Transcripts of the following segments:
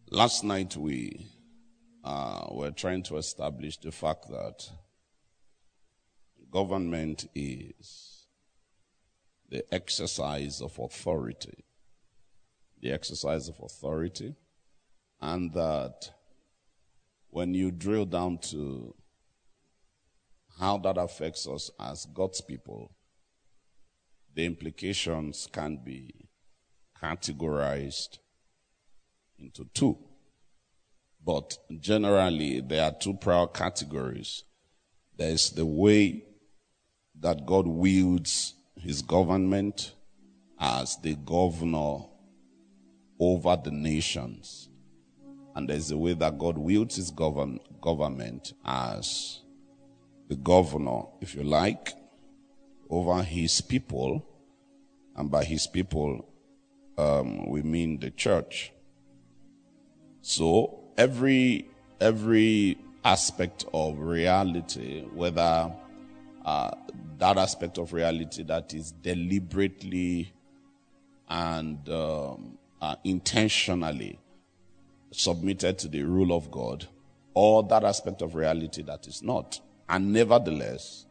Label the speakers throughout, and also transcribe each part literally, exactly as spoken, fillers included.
Speaker 1: Last night we uh, were trying to establish the fact that government is the exercise of authority. The exercise of authority. And that when you drill down to how that affects us as God's people, the implications can be categorized into two. But generally, there are two prior categories. There is the way that God wields his government as the governor over the nations. And there's the way that God wields his govern- government as the governor, if you like, over his people. And by his people, um, we mean the church. So every every aspect of reality, whether uh, that aspect of reality that is deliberately and um, uh, intentionally submitted to the rule of God, or that aspect of reality that is not, and nevertheless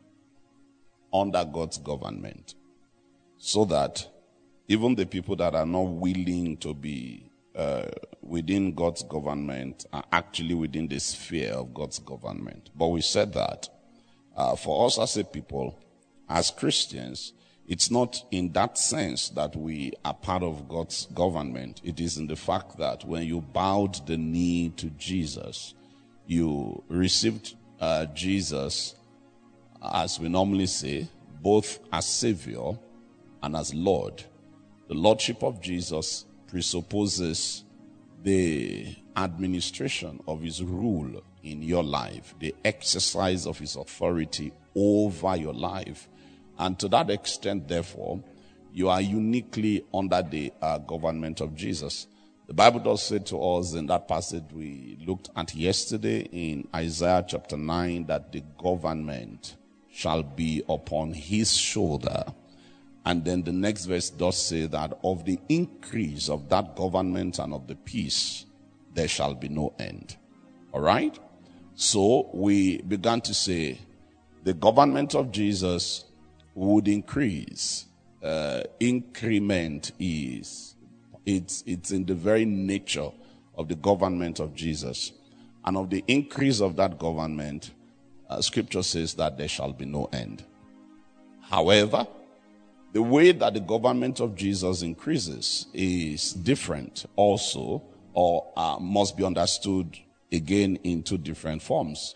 Speaker 1: under God's government, so that even the people that are not willing to be uh, within God's government are actually within the sphere of God's government. But we said that uh, for us as a people, as Christians, it's not in that sense that we are part of God's government. It is in the fact that when you bowed the knee to Jesus, you received uh, Jesus, as we normally say, both as Savior and as Lord. The Lordship of Jesus presupposes the administration of his rule in your life, the exercise of his authority over your life. And to that extent, therefore, you are uniquely under the uh, government of Jesus. The Bible does say to us in that passage we looked at yesterday in Isaiah chapter nine that the government shall be upon his shoulder. And then the next verse does say that of the increase of that government and of the peace, there shall be no end. All right? So we began to say the government of Jesus would increase. Uh, increment is, it's, it's in the very nature of the government of Jesus. And of the increase of that government, uh, scripture says that there shall be no end. However, the way that the government of Jesus increases is different also, or uh, must be understood again in two different forms.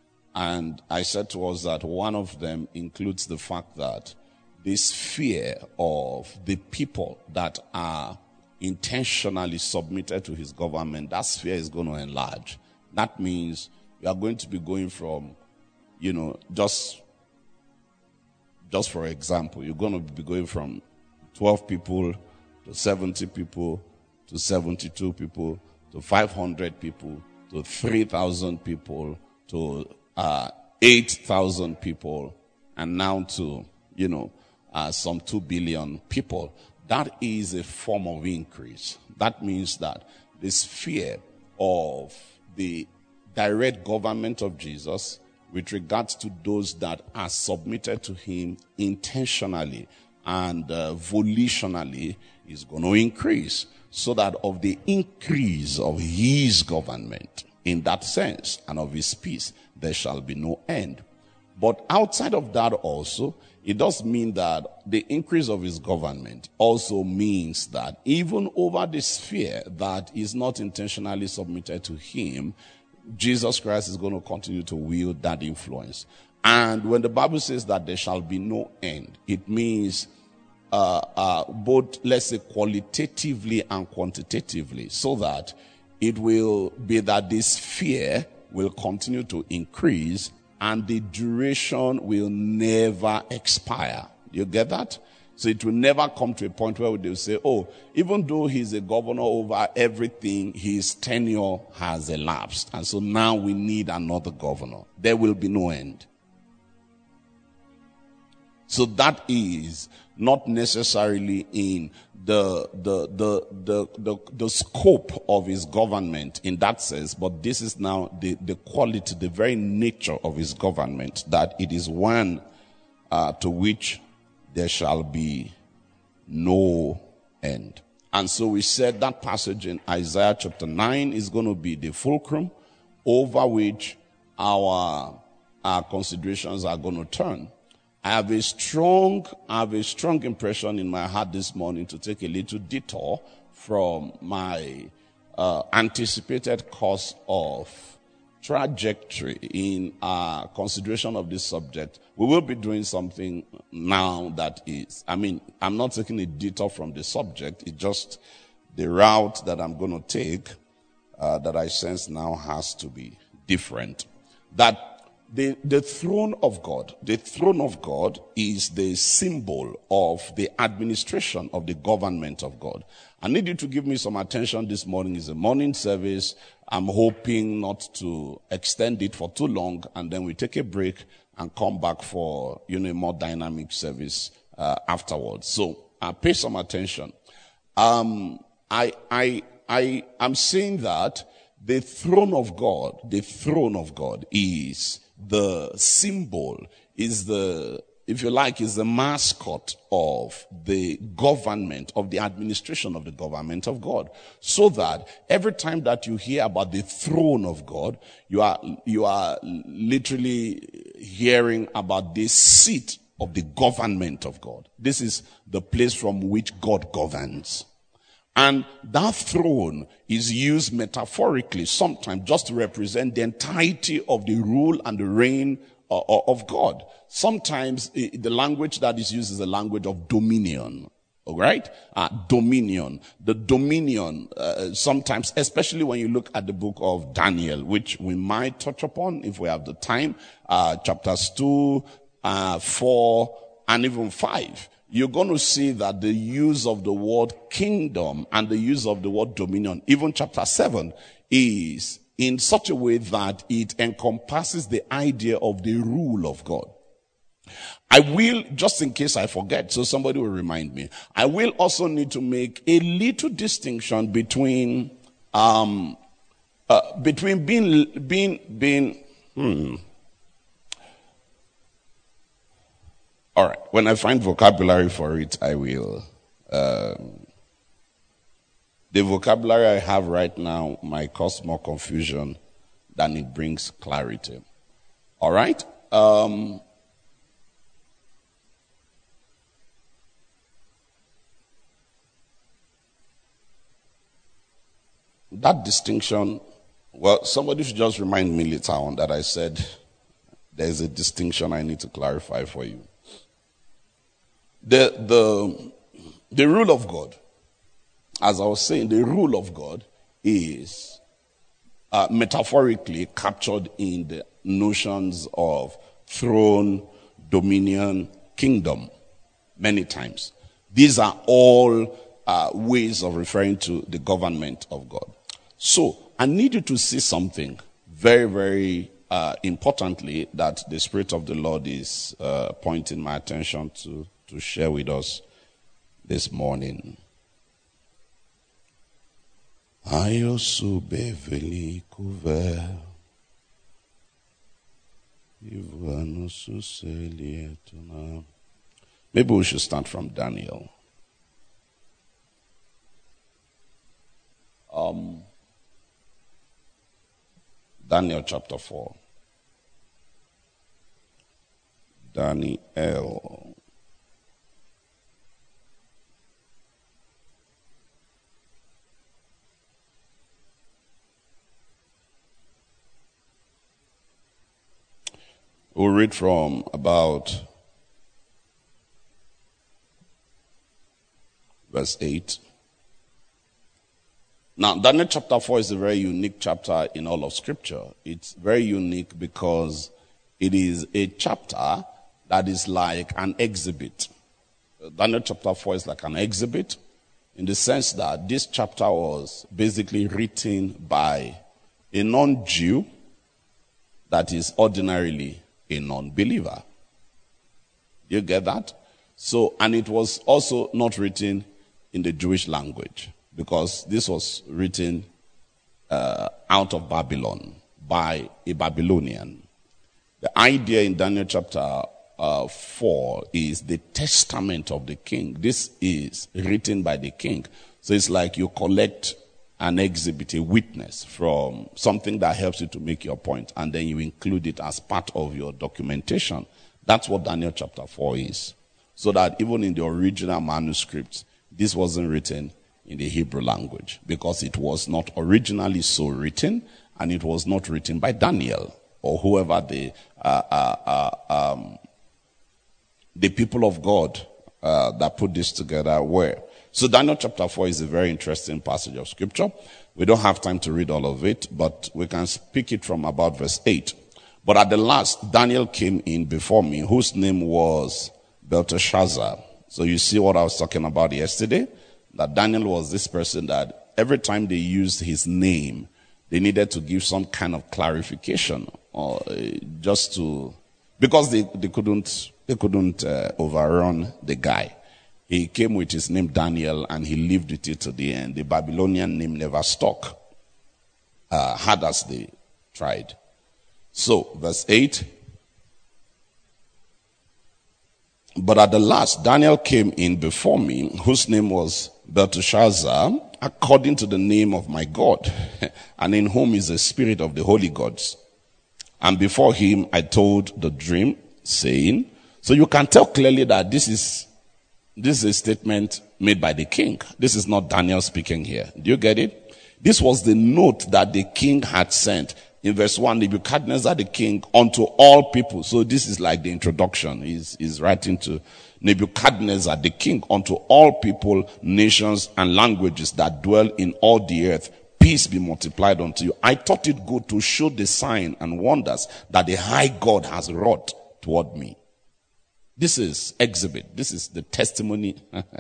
Speaker 1: And I said to us that one of them includes the fact that this fear of the people that are intentionally submitted to his government, that sphere is going to enlarge. That means we are going to be going from, you know, just... Just for example, you're going to be going from twelve people to seventy people to seventy-two people to five hundred people to three thousand people to uh, eight thousand people and now to, you know, uh, some two billion people. That is a form of increase. That means that the sphere of the direct government of Jesus with regards to those that are submitted to him intentionally and uh, volitionally is going to increase, so that of the increase of his government in that sense and of his peace, there shall be no end. But outside of that also, it does mean that the increase of his government also means that even over the sphere that is not intentionally submitted to him, Jesus Christ is going to continue to wield that influence. And when the Bible says that there shall be no end, it means uh, uh, both, let's say, qualitatively and quantitatively, so that it will be that this fear will continue to increase and the duration will never expire. You get that? So it will never come to a point where they'll say, oh, even though he's a governor over everything, his tenure has elapsed. And so now we need another governor. There will be no end. So that is not necessarily in the, the, the, the, the, the scope of his government in that sense, but this is now the, the quality, the very nature of his government, that it is one uh, to which there shall be no end. And so we said that passage in Isaiah chapter nine is going to be the fulcrum over which our, our considerations are going to turn. I have a strong, I have a strong impression in my heart this morning to take a little detour from my uh, anticipated course of trajectory in our consideration of this subject. We will be doing something now that is, I mean, I'm not taking a detour from the subject. It's just the route that I'm going to take uh, that I sense now has to be different. That The, the throne of God, the throne of God is the symbol of the administration of the government of God. I need you to give me some attention this morning. It's a morning service. I'm hoping not to extend it for too long, and then we take a break and come back for, you know, a more dynamic service uh, afterwards. So uh, pay some attention. Um, I, I, I, I'm saying that the throne of God, the throne of God is the symbol, is the, if you like, is the mascot of the government, of the administration of the government of God. So that every time that you hear about the throne of God, you are, you are literally hearing about the seat of the government of God. This is the place from which God governs. And that throne is used metaphorically sometimes just to represent the entirety of the rule and the reign uh, of God. Sometimes uh, the language that is used is the language of dominion. All right? Uh, dominion. The dominion, uh, sometimes, especially when you look at the book of Daniel, which we might touch upon if we have the time, uh, chapters two, uh, four, and even five. You're going to see that the use of the word kingdom and the use of the word dominion, even chapter seven, is in such a way that it encompasses the idea of the rule of God. I will, just in case I forget, so somebody will remind me, I will also need to make a little distinction between, um, uh, between being, being, being, hmm, all right. When I find vocabulary for it, I will. Um, the vocabulary I have right now might cause more confusion than it brings clarity. All right? Um, that distinction, well, somebody should just remind me later on that I said there's a distinction I need to clarify for you. The, the, the rule of God, as I was saying, the rule of God is uh, metaphorically captured in the notions of throne, dominion, kingdom, many times. These are all uh, ways of referring to the government of God. So, I need you to see something very, very uh, importantly that the Spirit of the Lord is uh, pointing my attention to. to share with us this morning. Maybe we should start from Daniel. Um, Daniel chapter four. Daniel. We'll read from about verse eight. Now, Daniel chapter four is a very unique chapter in all of Scripture. It's very unique because it is a chapter that is like an exhibit. Daniel chapter four is like an exhibit in the sense that this chapter was basically written by a non-Jew that is ordinarily a non-believer. You get that? So, and it was also not written in the Jewish language, because this was written uh, out of Babylon by a Babylonian. The idea in Daniel chapter uh, four is the testament of the king. This is written by the king. So it's like you collect an exhibit, a witness from something that helps you to make your point, and then you include it as part of your documentation. That's what Daniel chapter four is. So that even in the original manuscript, this wasn't written in the Hebrew language, because it was not originally so written, and it was not written by Daniel or whoever the uh, uh, uh, um, the people of God uh, that put this together were. So Daniel chapter four is a very interesting passage of scripture. We don't have time to read all of it, but we can speak it from about verse eight. But at the last, Daniel came in before me, whose name was Belteshazzar. So you see what I was talking about yesterday? That Daniel was this person that every time they used his name, they needed to give some kind of clarification, or uh, just to, because they, they couldn't, they couldn't uh, overrun the guy. He came with his name Daniel, and he lived with it to the end. The Babylonian name never stuck, uh, hard as they tried. So, verse eight. But at the last, Daniel came in before me, whose name was Belteshazzar, according to the name of my God, and in whom is the spirit of the holy gods. And before him I told the dream, saying, so you can tell clearly that this is This is a statement made by the king. This is not Daniel speaking here. Do you get it? This was the note that the king had sent. In verse one, Nebuchadnezzar the king unto all people. So this is like the introduction. He's, he's writing to Nebuchadnezzar the king unto all people, nations, and languages that dwell in all the earth. Peace be multiplied unto you. I thought it good to show the sign and wonders that the high God has wrought toward me. This is exhibit. This is the testimony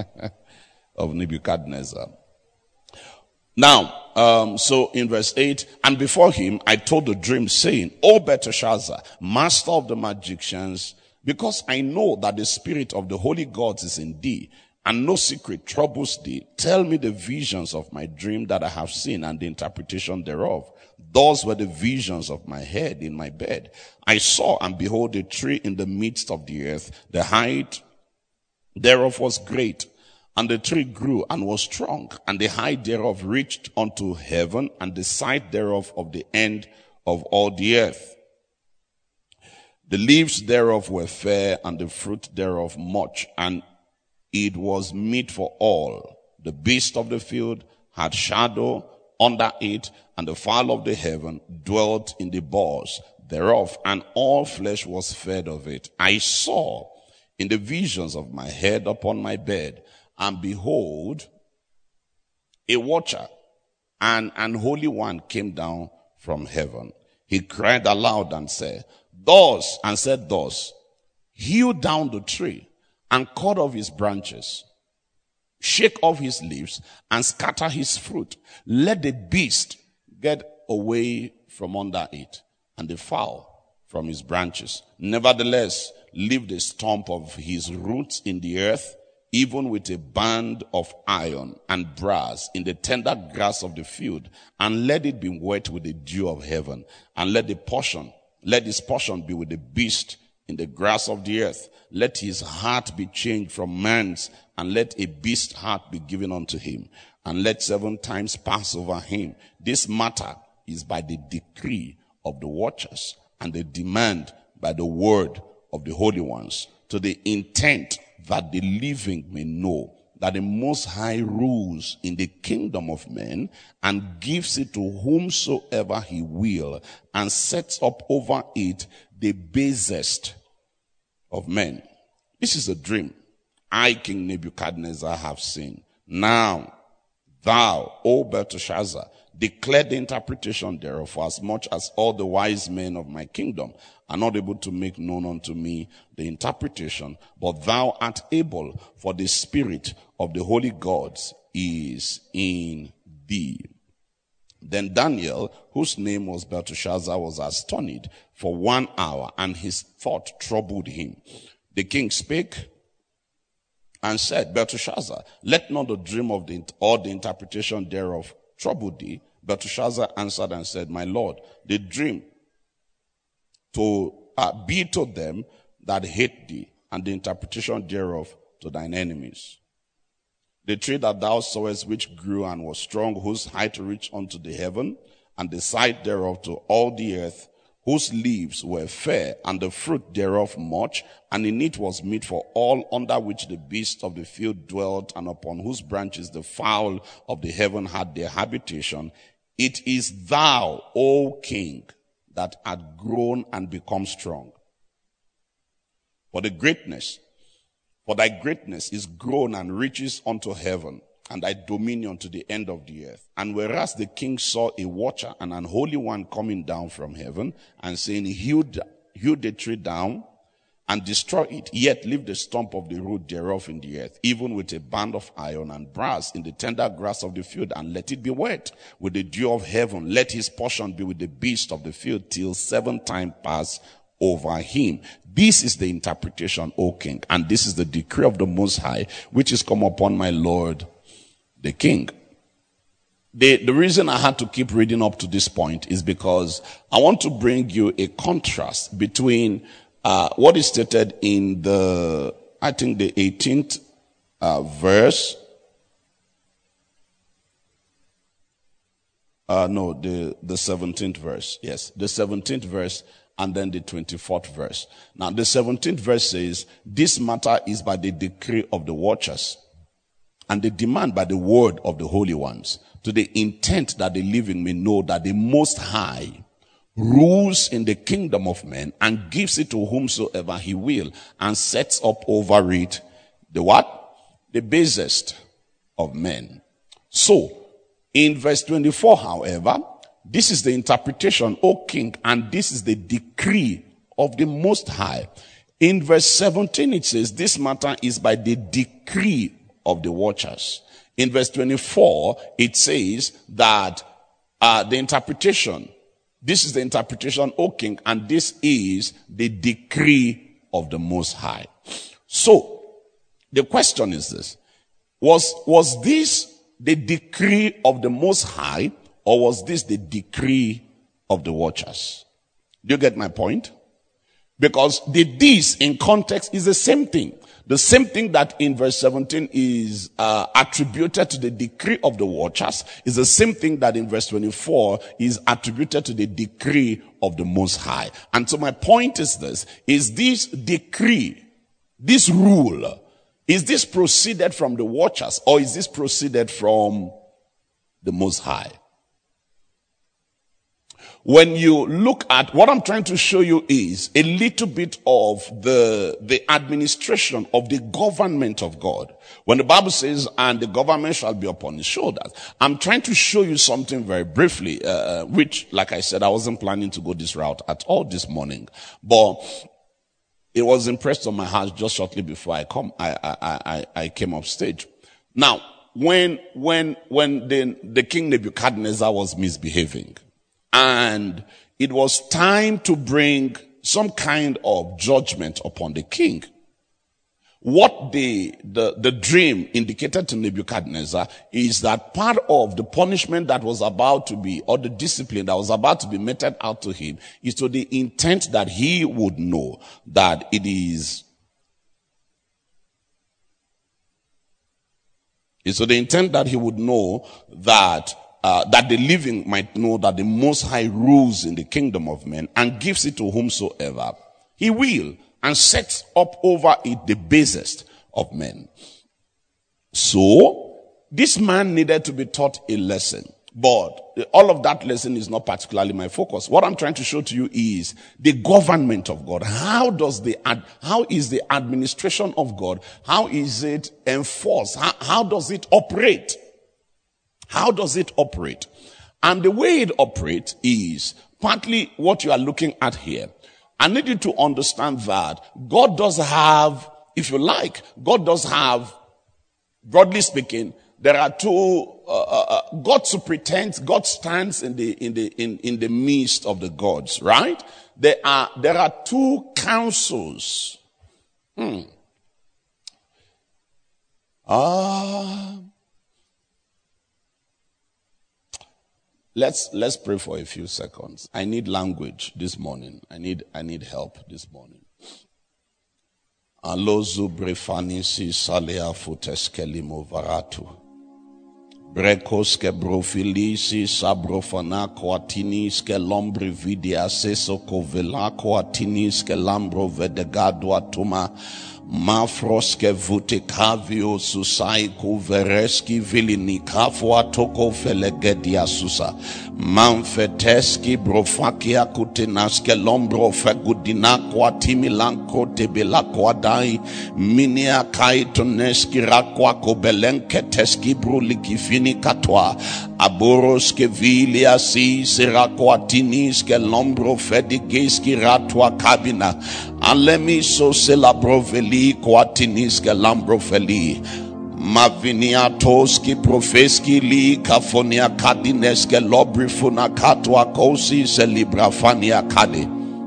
Speaker 1: of Nebuchadnezzar. Now, um, so in verse eight, and before him I told the dream, saying, O Belteshazzar, master of the magicians, because I know that the spirit of the holy gods is in thee, and no secret troubles thee, tell me the visions of my dream that I have seen, and the interpretation thereof. Those were the visions of my head in my bed. I saw, and behold, a tree in the midst of the earth. The height thereof was great, and the tree grew and was strong, and the height thereof reached unto heaven, and the sight thereof of the end of all the earth. The leaves thereof were fair, and the fruit thereof much, and it was meat for all. The beast of the field had shadow under it, and the fowl of the heaven dwelt in the boughs thereof, and all flesh was fed of it. I saw in the visions of my head upon my bed, and behold, a watcher, and an holy one came down from heaven. He cried aloud and said, Thus, and said thus, hew down the tree, and cut off his branches, shake off his leaves, and scatter his fruit. Let the beast get away from under it, and the fowl from his branches. Nevertheless, leave the stump of his roots in the earth, even with a band of iron and brass in the tender grass of the field, and let it be wet with the dew of heaven, and let the portion, let his portion be with the beast in the grass of the earth. Let his heart be changed from man's, and let a beast's heart be given unto him, and let seven times pass over him. This matter is by the decree of the watchers, and the demand by the word of the holy ones, to the intent that the living may know that the Most High rules in the kingdom of men, and gives it to whomsoever he will, and sets up over it the basest of men. This is a dream I, King Nebuchadnezzar, have seen. Now, thou, O Belteshazzar, declare the interpretation thereof, for as much as all the wise men of my kingdom are not able to make known unto me the interpretation, but thou art able, for the spirit of the holy gods is in thee. Then Daniel, whose name was Belteshazzar, was astonished for one hour, and his thought troubled him. The king spake and said, Belteshazzar, let not the dream of the or the interpretation thereof trouble thee. Belteshazzar answered and said, my lord, the dream to uh, be to them that hate thee, and the interpretation thereof to thine enemies. The tree that thou sawest, which grew and was strong, whose height reached unto the heaven, and the side thereof to all the earth, whose leaves were fair, and the fruit thereof much, and in it was meat for all, under which the beasts of the field dwelt, and upon whose branches the fowl of the heaven had their habitation. It is thou, O king, that art grown and become strong. For the greatness, for thy greatness is grown and reaches unto heaven, and thy dominion to the end of the earth. And whereas the king saw a watcher, an unholy one, coming down from heaven, and saying, hew, hew the tree down and destroy it, yet leave the stump of the root thereof in the earth, even with a band of iron and brass in the tender grass of the field, and let it be wet with the dew of heaven. Let his portion be with the beasts of the field, till seven times pass over him. This is the interpretation, O king, and this is the decree of the Most High, which is come upon my lord the king. The, the reason I had to keep reading up to this point is because I want to bring you a contrast between uh, what is stated in the, I think the eighteenth uh, verse. Uh, no, the, the seventeenth verse. Yes, the seventeenth verse, and then the twenty-fourth verse. Now, the seventeenth verse says, this matter is by the decree of the watchers, and the demand by the word of the holy ones, to the intent that the living may know that the Most High rules in the kingdom of men, and gives it to whomsoever he will, and sets up over it the what? The basest of men. So, in verse twenty-four, however, this is the interpretation, O king, and this is the decree of the Most High. In verse seventeen, it says, this matter is by the decree of the watchers. In verse twenty-four, it says that uh, the interpretation, this is the interpretation, O king, and this is the decree of the Most High. So, the question is this. Was, was this the decree of the Most High, or was this the decree of the watchers? Do you get my point? Because the this in context is the same thing. The same thing that in verse seventeen is uh, attributed to the decree of the watchers is the same thing that in verse twenty-four is attributed to the decree of the Most High. And so my point is this, is this decree, this rule, is this proceeded from the watchers, or is this proceeded from the Most High? When you look at what I'm trying to show you is a little bit of the, the administration of the government of God. When the Bible says, and the government shall be upon his shoulders, I'm trying to show you something very briefly, uh, which, like I said, I wasn't planning to go this route at all this morning, but it was impressed on my heart just shortly before I come, I, I, I, I came up stage. Now, when, when, when the, the king Nebuchadnezzar was misbehaving, and it was time to bring some kind of judgment upon the king, what the, the, the dream indicated to Nebuchadnezzar is that part of the punishment that was about to be, or the discipline that was about to be meted out to him, is to the intent that he would know that it is, is to the intent that he would know that Uh, that the living might know that the Most High rules in the kingdom of men, and gives it to whomsoever he will, and sets up over it the basest of men. So, this man needed to be taught a lesson. But all of that lesson is not particularly my focus. What I'm trying to show to you is the government of God. How does the, ad, how is the administration of God, how is it enforced? How, how does it operate? How does it operate? And the way it operates is partly what you are looking at here. I need you to understand that God does have, if you like, God does have, broadly speaking, there are two, uh, uh, God superintends, God stands in the, in the, in, in the midst of the gods, right? There are, there are two councils Hmm. Ah. Let's let's pray for a few seconds. I need language this morning. I need I need help this morning. Alozu brefanisi salea futeskelimo varatu. Brekoske brofilisi sabrofana coatinis ke lombri vidia seso covela coatinis ke lambro vedegadua tuma mafroske vutikavio susai kuvereski vilini kafwa toko felegedia susa manfeteski brofakia kutinaske lombro fegudina coatimi lanko tebela coadai minia kaitoneski rakwa kobelenke teski brulikifini katwa aboros ke vilia si sirakwatinis ke lombro fedigeski ratwa kabina alemi so selabroveli kwatinis ke lambrofeli maviniatoski profeski li kafonia kadineske lobrifuna katwa kosi selibrafania kade,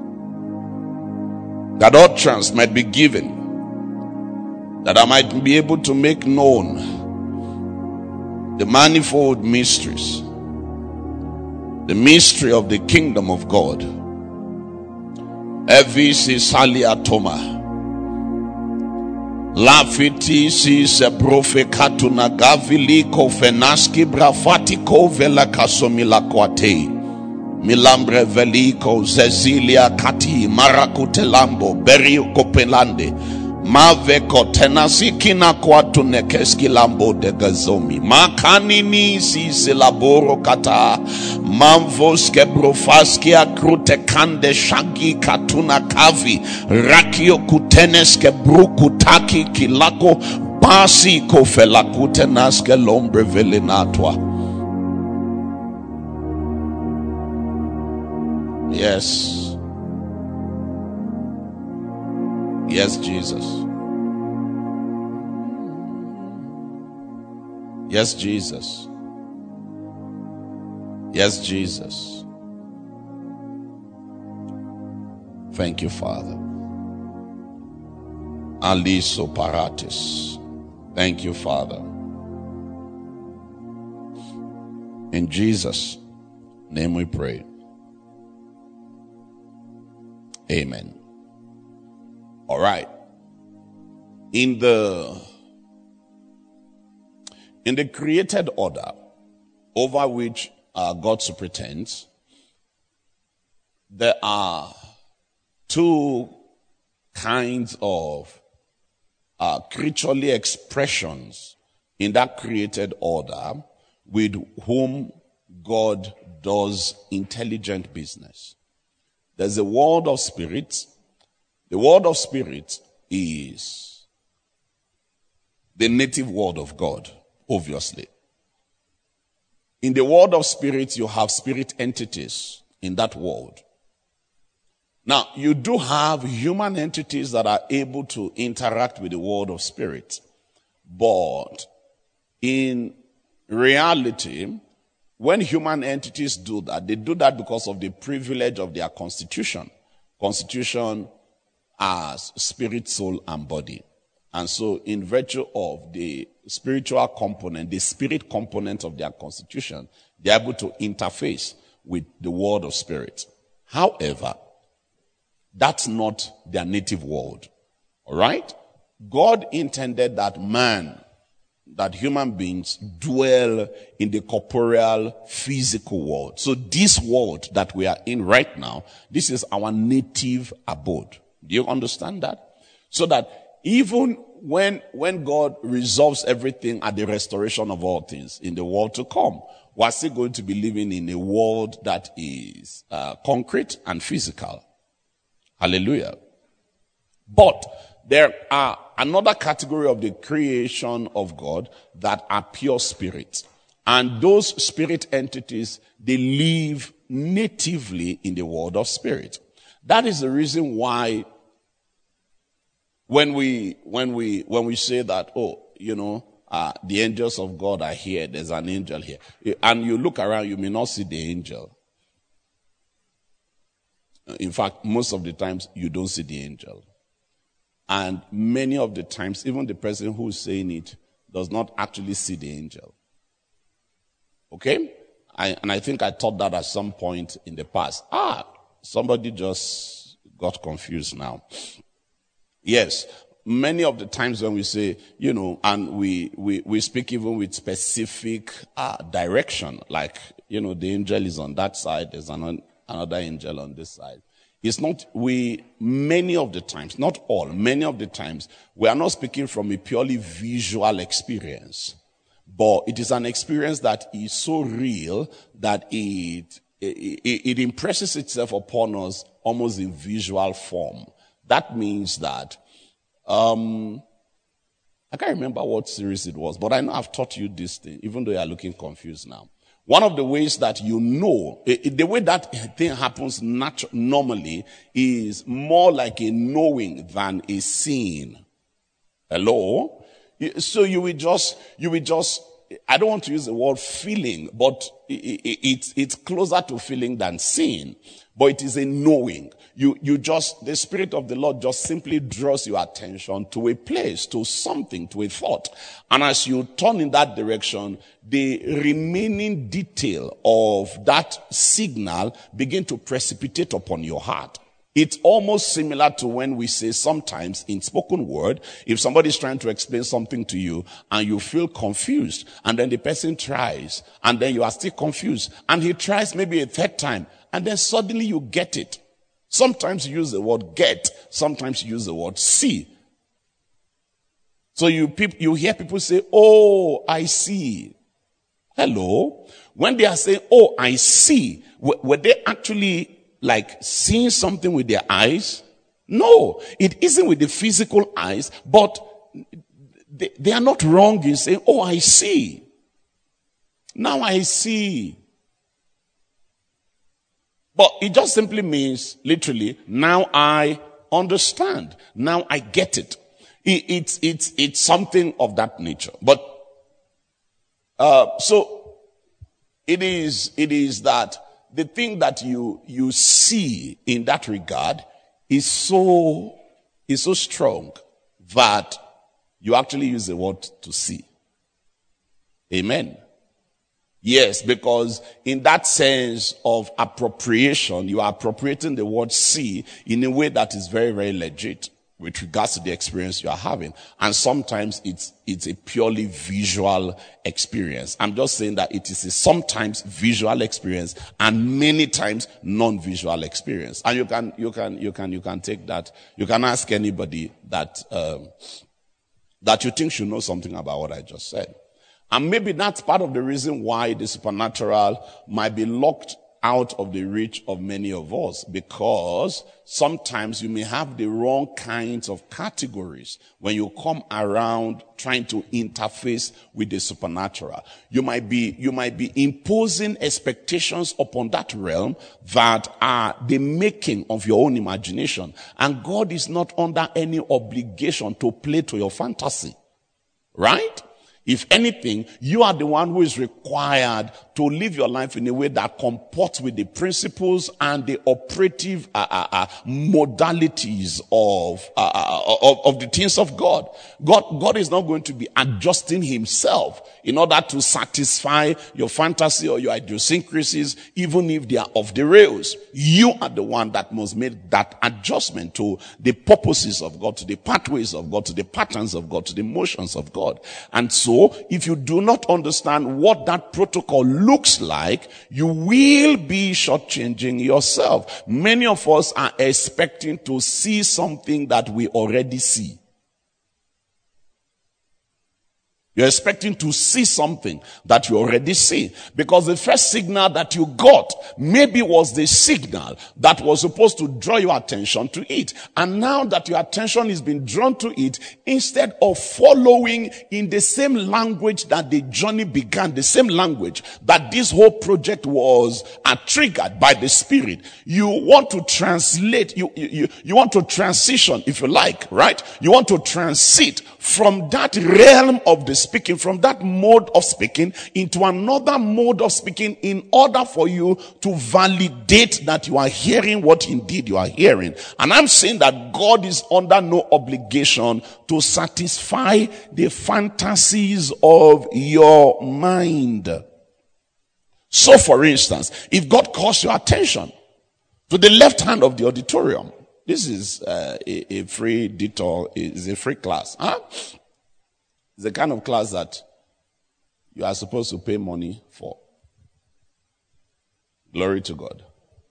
Speaker 1: that utterance might be given, that I might be able to make known the manifold mysteries, the mystery of the kingdom of God. Evisi saliatoma lafiti si se profekatu na gavili kofenaski brafati kovela kasomila kwate milambre veliko zezilia kati marakutelambo berio kopelande maveko tenasi kina kwa tunekeski lambo de gazomi makanini si silaboro kata mamvoske brofaski akrute kande shagi katuna kavi rakio kuteneske bruku taki kilako basi kofela kutenaske lombre velinatwa. Yes. Yes, Jesus. Yes, Jesus. Yes, Jesus. Thank you, Father. Aliso paratis. Thank you, Father. In Jesus' name we pray. Amen. All right. In the in the created order over which uh, God superintends, there are two kinds of uh, creaturely expressions in that created order with whom God does intelligent business. There's a world of spirits. The world of spirit is the native word of God, obviously. In the world of spirit, you have spirit entities in that world. Now, you do have human entities that are able to interact with the world of spirit. But in reality, when human entities do that, they do that because of the privilege of their constitution. Constitution as spirit, soul, and body. And so in virtue of the spiritual component, the spirit component of their constitution, they're able to interface with the world of spirit. However, that's not their native world. All right? God intended that man, that human beings dwell in the corporeal, physical world. So this world that we are in right now, this is our native abode. Do you understand that? So that even when, when God resolves everything at the restoration of all things in the world to come, we're still going to be living in a world that is uh, concrete and physical. Hallelujah. But there are another category of the creation of God that are pure spirit. And those spirit entities, they live natively in the world of spirit. That is the reason why when we when we when we say that, oh, you know, uh, the angels of God are here, there's an angel here, and you look around, you may not see the angel. In fact, most of the times you don't see the angel. And many of the times, even the person who is saying it does not actually see the angel. Okay? I, and I think I taught that at some point in the past. Ah, somebody just got confused now. Yes, many of the times when we say, you know, and we, we, we speak even with specific uh, direction, like, you know, the angel is on that side, there's an, another angel on this side. It's not, we, many of the times, not all, many of the times, we are not speaking from a purely visual experience. But it is an experience that is so real that it, it, it impresses itself upon us almost in visual form. That means that, um, I can't remember what series it was, but I know I've taught you this thing, even though you are looking confused now. One of the ways that you know, the way that thing happens natu- normally is more like a knowing than a seeing. Hello? So you will just, you will just, I don't want to use the word feeling, but it's, it's closer to feeling than seeing. But it is a knowing. You, you just, the Spirit of the Lord just simply draws your attention to a place, to something, to a thought. And as you turn in that direction, the remaining detail of that signal begin to precipitate upon your heart. It's almost similar to when we say sometimes in spoken word, if somebody is trying to explain something to you and you feel confused, and then the person tries, and then you are still confused, and he tries maybe a third time, and then suddenly you get it. Sometimes you use the word get, sometimes you use the word see. So you peop- you hear people say, oh, I see. Hello? When they are saying, oh, I see, w- were they actually like seeing something with their eyes? No, it isn't with the physical eyes, but they, they are not wrong in saying, oh, I see. Now I see. But it just simply means, literally, now I understand. Now I get it. it it's, it's, it's something of that nature. But, uh, so, it is, it is that the thing that you, you see in that regard is so, is so strong that you actually use the word to see. Amen. Yes, because in that sense of appropriation, you are appropriating the word see in a way that is very, very legit with regards to the experience you are having. And sometimes it's, it's a purely visual experience. I'm just saying that it is a sometimes visual experience and many times non-visual experience. And you can, you can, you can, you can take that. You can ask anybody that, um, that you think should know something about what I just said. And maybe that's part of the reason why the supernatural might be locked out of the reach of many of us, because sometimes you may have the wrong kinds of categories when you come around trying to interface with the supernatural. You might be, you might be imposing expectations upon that realm that are the making of your own imagination. And God is not under any obligation to play to your fantasy. Right? If anything, you are the one who is required to live your life in a way that comports with the principles and the operative uh, uh, uh, modalities of, uh, uh, of of the things of God. God. God is not going to be adjusting himself in order to satisfy your fantasy or your idiosyncrasies, even if they are off the rails. You are the one that must make that adjustment to the purposes of God, to the pathways of God, to the patterns of God, to the motions of God. And so, if you do not understand what that protocol looks like, you will be shortchanging yourself. Many of us are expecting to see something that we already see. You're expecting to see something that you already see. Because the first signal that you got maybe was the signal that was supposed to draw your attention to it. And now that your attention is being drawn to it, instead of following in the same language that the journey began, the same language that this whole project was uh, triggered by the Spirit, you want to translate, you, you, you want to transition, if you like, right? You want to transit from that realm of the speaking, from that mode of speaking into another mode of speaking in order for you to validate that you are hearing what indeed you are hearing. And I'm saying that God is under no obligation to satisfy the fantasies of your mind. So for instance, if God calls your attention to the left hand of the auditorium, this is uh, a, a free detour, it's a free class. Huh? It's the kind of class that you are supposed to pay money for. Glory to God.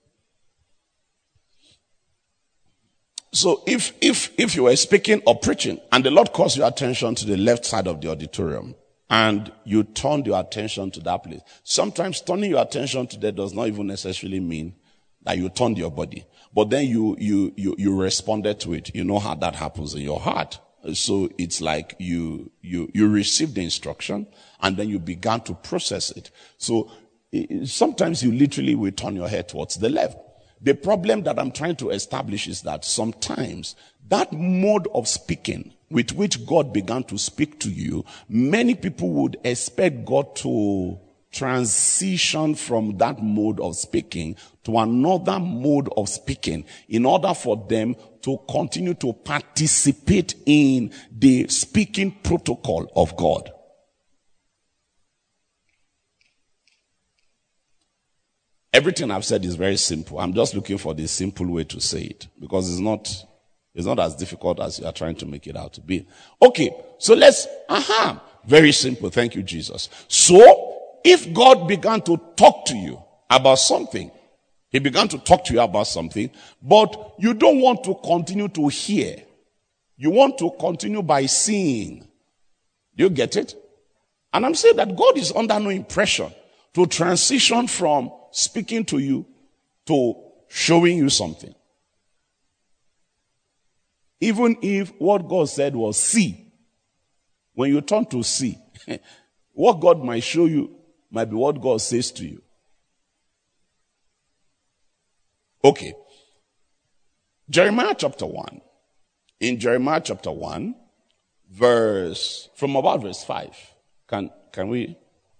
Speaker 1: So if if if you were speaking or preaching and the Lord calls your attention to the left side of the auditorium and you turned your attention to that place, sometimes turning your attention to that does not even necessarily mean that you turned your body. But then you, you, you, you responded to it. You know how that happens in your heart. So it's like you, you, you received the instruction and then you began to process it. So it, sometimes you literally will turn your head towards the left. The problem that I'm trying to establish is that sometimes that mode of speaking with which God began to speak to you, many people would expect God to transition from that mode of speaking to another mode of speaking in order for them to continue to participate in the speaking protocol of God. Everything I've said is very simple. I'm just looking for the simple way to say it because it's not, it's not as difficult as you are trying to make it out to be. Okay, so let's, aha, very simple. Thank you, Jesus. So, if God began to talk to you about something, he began to talk to you about something, but you don't want to continue to hear. You want to continue by seeing. Do you get it? And I'm saying that God is under no impression to transition from speaking to you to showing you something. Even if what God said was see, when you turn to see, what God might show you might be what God says to you. Okay. Jeremiah chapter one. In Jeremiah chapter one, verse, from about verse five. Can, can we?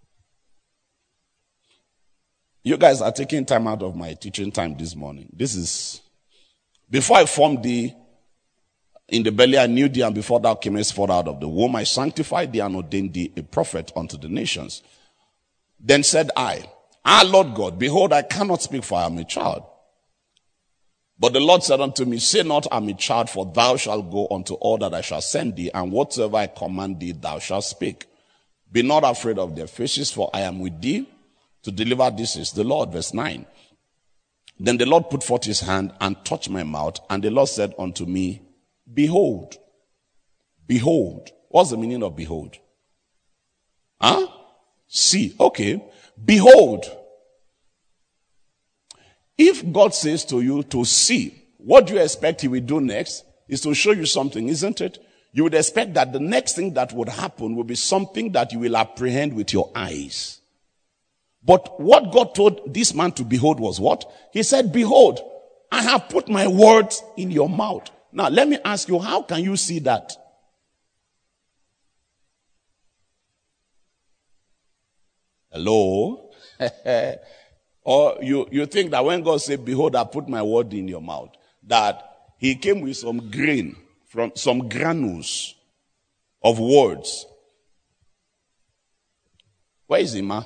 Speaker 1: You guys are taking time out of my teaching time this morning. This is, before I formed thee in the belly, I knew thee, and before thou camest forth out of the womb, I sanctified thee and ordained thee a prophet unto the nations. Then said I, Ah, Lord God, behold, I cannot speak, for I am a child. But the Lord said unto me, Say not, I am a child, for thou shalt go unto all that I shall send thee, and whatsoever I command thee, thou shalt speak. Be not afraid of their faces, for I am with thee to deliver. This is the Lord. Verse nine. Then the Lord put forth his hand and touched my mouth, and the Lord said unto me, Behold. Behold. What's the meaning of behold? Huh? See. Okay. Behold. If God says to you to see, what do you expect he will do next? Is to show you something, isn't it? You would expect that the next thing that would happen will be something that you will apprehend with your eyes. But what God told this man to behold was what? He said, Behold, I have put my words in your mouth. Now, let me ask you, how can you see that? Hello? Or you, you think that when God said, Behold, I put my word in your mouth, that he came with some grain, from some granules of words. Where is he, ma?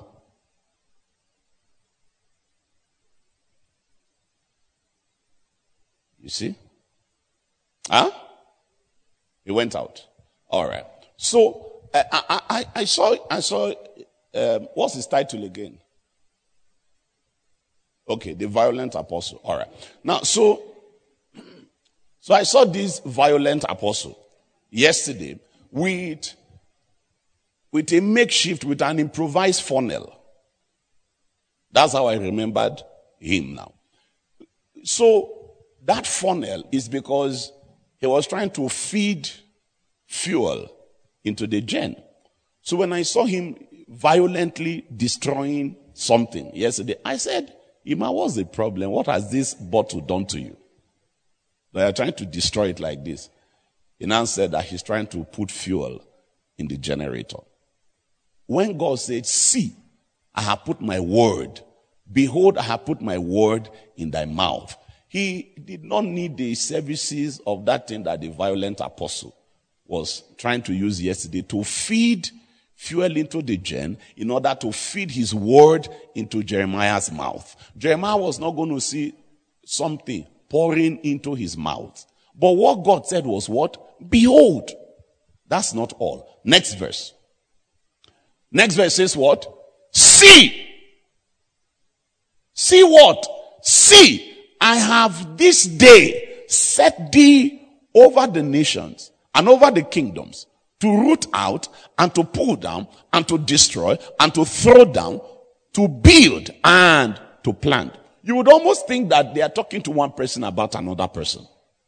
Speaker 1: You see? Huh? He went out. All right. So I, I, I, I saw, I saw. Um, what's his title again? Okay, the violent apostle. All right. Now, so, so I saw this violent apostle yesterday with, with a makeshift, with an improvised funnel. That's how I remembered him now. So that funnel is because he was trying to feed fuel into the gen. So when I saw him violently destroying something yesterday, I said, Ima, what's the problem? What has this bottle done to you? They are trying to destroy it like this. He now said that he's trying to put fuel in the generator. When God said, see, I have put my word. Behold, I have put my word in thy mouth. He did not need the services of that thing that the violent apostle was trying to use yesterday to feed fuel into the gen in order to feed his word into Jeremiah's mouth. Jeremiah was not going to see something pouring into his mouth. But what God said was what? Behold. That's not all. Next verse. Next verse says what? See. See what? See. I have this day set thee over the nations and over the kingdoms to root out and to pull down and to destroy and to throw down, to build and to plant. You would almost think that they are talking to one person about another person.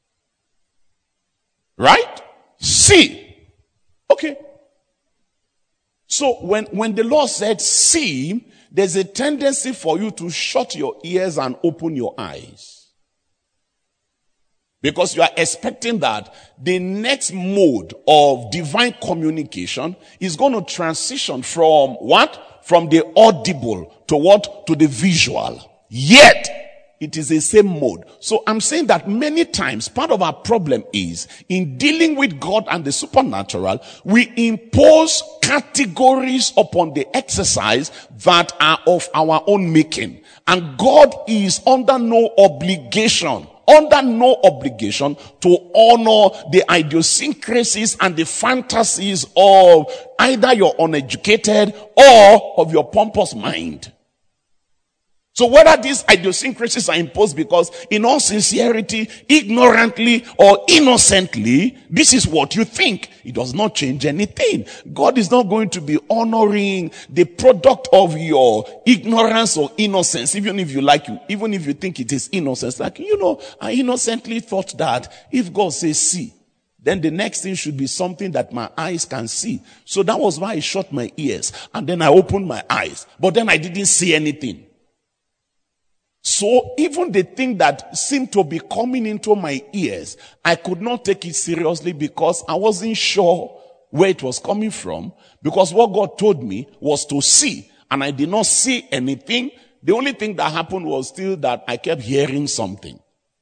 Speaker 1: Right? See. Okay. So when, when the Lord said see, there's a tendency for you to shut your ears and open your eyes. Because you are expecting that the next mode of divine communication is going to transition from what? From the audible to what? To the visual. Yet, it is the same mode. So I'm saying that many times part of our problem is in dealing with God and the supernatural, we impose categories upon the exercise that are of our own making. And God is under no obligation, under no obligation to honor the idiosyncrasies and the fantasies of either your uneducated or of your pompous mind. So whether these idiosyncrasies are imposed because in all sincerity, ignorantly or innocently, this is what you think. It does not change anything. God is not going to be honoring the product of your ignorance or innocence, even if you like you, even if you think it is innocence. Like, you know, I innocently thought that if God says see, then the next thing should be something that my eyes can see. So that was why I shut my ears and then I opened my eyes. But then I didn't see anything. So even the thing that seemed to be coming into my ears, I could not take it seriously because I wasn't sure where it was coming from. Because what God told me was to see, and I did not see anything. The only thing that happened was still that I kept hearing something.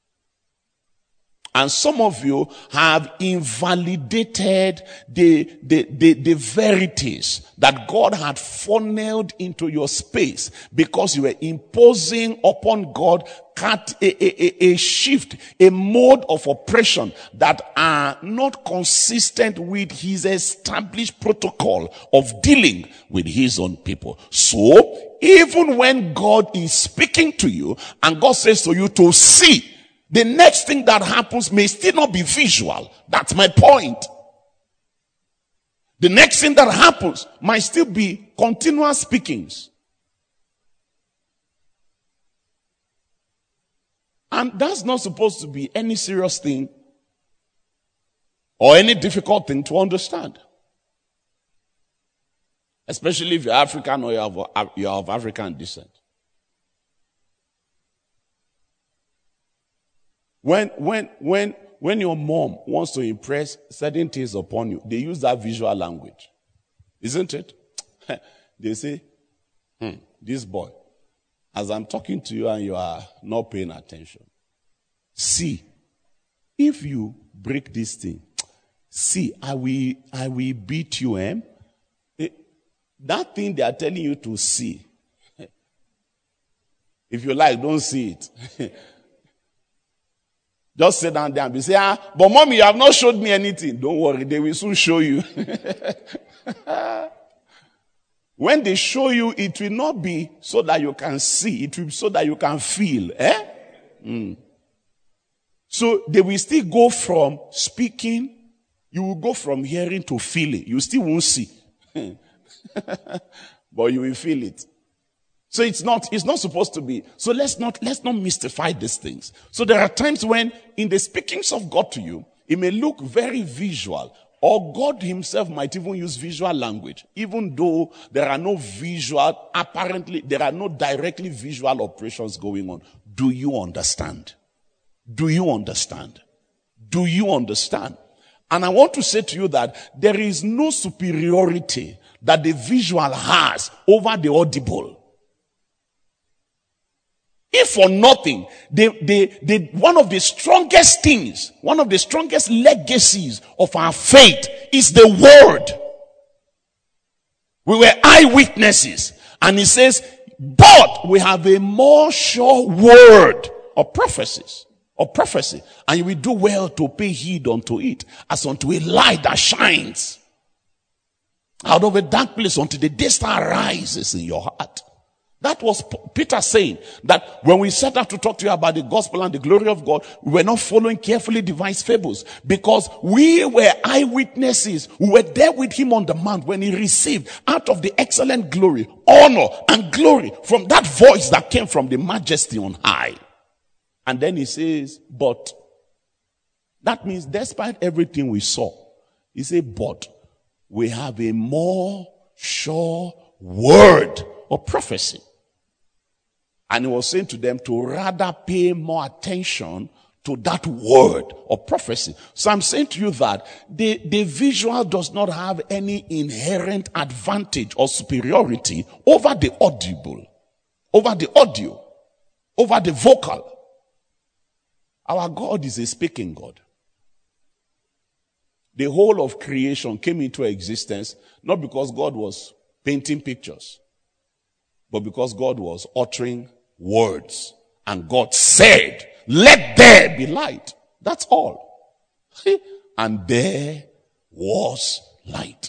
Speaker 1: And some of you have invalidated the, the, the, the verities that God had funneled into your space because you were imposing upon God a, a, a shift, a mode of oppression that are not consistent with his established protocol of dealing with his own people. So, even when God is speaking to you and God says to you to see, the next thing that happens may still not be visual. That's my point. The next thing that happens might still be continuous speakings. And that's not supposed to be any serious thing or any difficult thing to understand. Especially if you're African or you're of, you're of African descent. When, when, when, when your mom wants to impress certain things upon you, they use that visual language. Isn't it? They say, hmm, this boy, as I'm talking to you and you are not paying attention, see, if you break this thing, see, I will, I will beat you, eh? That thing they are telling you to see, if you like, don't see it. Just sit down there and be say, ah, but mommy, you have not showed me anything. Don't worry, they will soon show you. When they show you, it will not be so that you can see. It will be so that you can feel. Eh? Mm. So they will still go from speaking. You will go from hearing to feeling. You still won't see. But you will feel it. So it's not, it's not supposed to be. So let's not, let's not mystify these things. So there are times when in the speakings of God to you, it may look very visual, or God himself might even use visual language, even though there are no visual, apparently, there are no directly visual operations going on. Do you understand? Do you understand? Do you understand? And I want to say to you that there is no superiority that the visual has over the audible. If for nothing, the, the, the, one of the strongest things, one of the strongest legacies of our faith is the word. We were eyewitnesses. And he says, but we have a more sure word of prophecies, of prophecy. And you will do well to pay heed unto it as unto a light that shines out of a dark place until the day star rises in your heart. That was Peter saying that when we set out to talk to you about the gospel and the glory of God, we were not following carefully devised fables because we were eyewitnesses. We were there with him on the mount when he received out of the excellent glory, honor and glory from that voice that came from the majesty on high. And then he says, but that means despite everything we saw, he said, but we have a more sure word of prophecy. And he was saying to them to rather pay more attention to that word of prophecy. So I'm saying to you that the, the visual does not have any inherent advantage or superiority over the audible, over the audio, over the vocal. Our God is a speaking God. The whole of creation came into existence not because God was painting pictures, but because God was uttering words. And God said, let there be light. That's all. And there was light.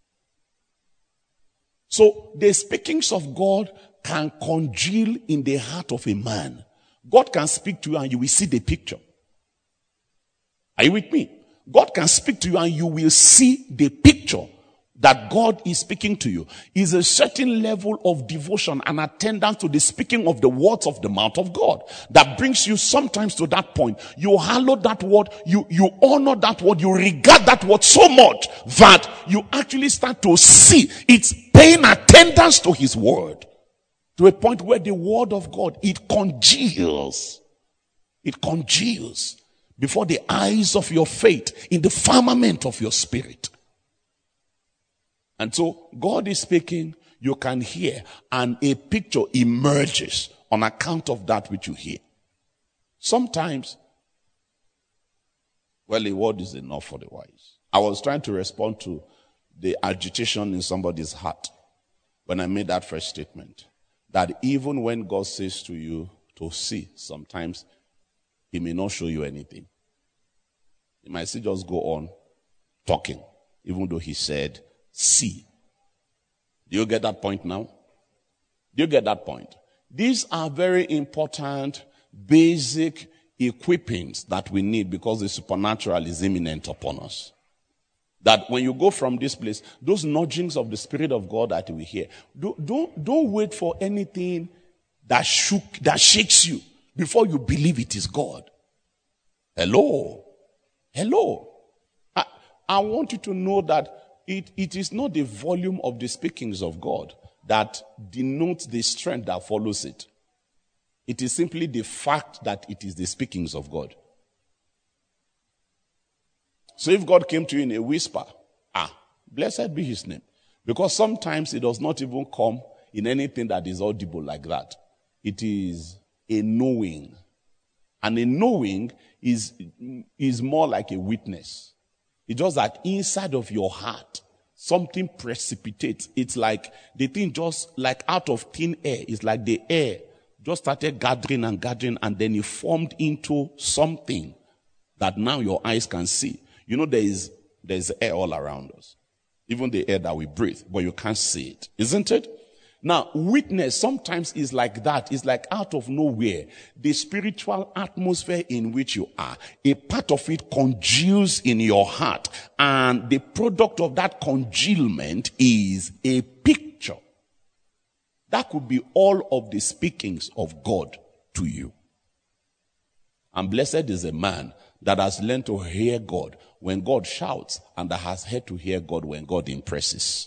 Speaker 1: So the speakings of God can congeal in the heart of a man. God can speak to you and you will see the picture. Are you with me? God can speak to you and you will see the picture that God is speaking to you. Is a certain level of devotion and attendance to the speaking of the words of the mouth of God that brings you sometimes to that point. You hallow that word, you, you honor that word, you regard that word so much that you actually start to see it's paying attendance to his word. To a point where the word of God, it congeals. It congeals before the eyes of your faith in the firmament of your spirit. And so God is speaking, you can hear, and a picture emerges on account of that which you hear. Sometimes, well, a word is enough for the wise. I was trying to respond to the agitation in somebody's heart when I made that first statement. That even when God says to you to see, sometimes he may not show you anything. He might still just go on talking, even though he said, see. Do you get that point now? Do you get that point? These are very important, basic equippings that we need because the supernatural is imminent upon us. That when you go from this place, those nudgings of the Spirit of God that we hear, don't, don't, don't wait for anything that shook, that shakes you before you believe it is God. Hello. Hello. I, I want you to know that it, it is not the volume of the speakings of God that denotes the strength that follows it. It is simply the fact that it is the speakings of God. So if God came to you in a whisper, ah, blessed be his name. Because sometimes it does not even come in anything that is audible like that. It is a knowing. And a knowing is, is more like a witness. It's just that inside of your heart, something precipitates. It's like the thing just like out of thin air. It's like the air just started gathering and gathering and then it formed into something that now your eyes can see. You know, there is there's air all around us. Even the air that we breathe, but you can't see it. Isn't it? Now, witness sometimes is like that. It's like out of nowhere. The spiritual atmosphere in which you are, a part of it congeals in your heart. And the product of that congealment is a picture. That could be all of the speakings of God to you. And blessed is a man that has learned to hear God when God shouts and that has heard to hear God when God impresses.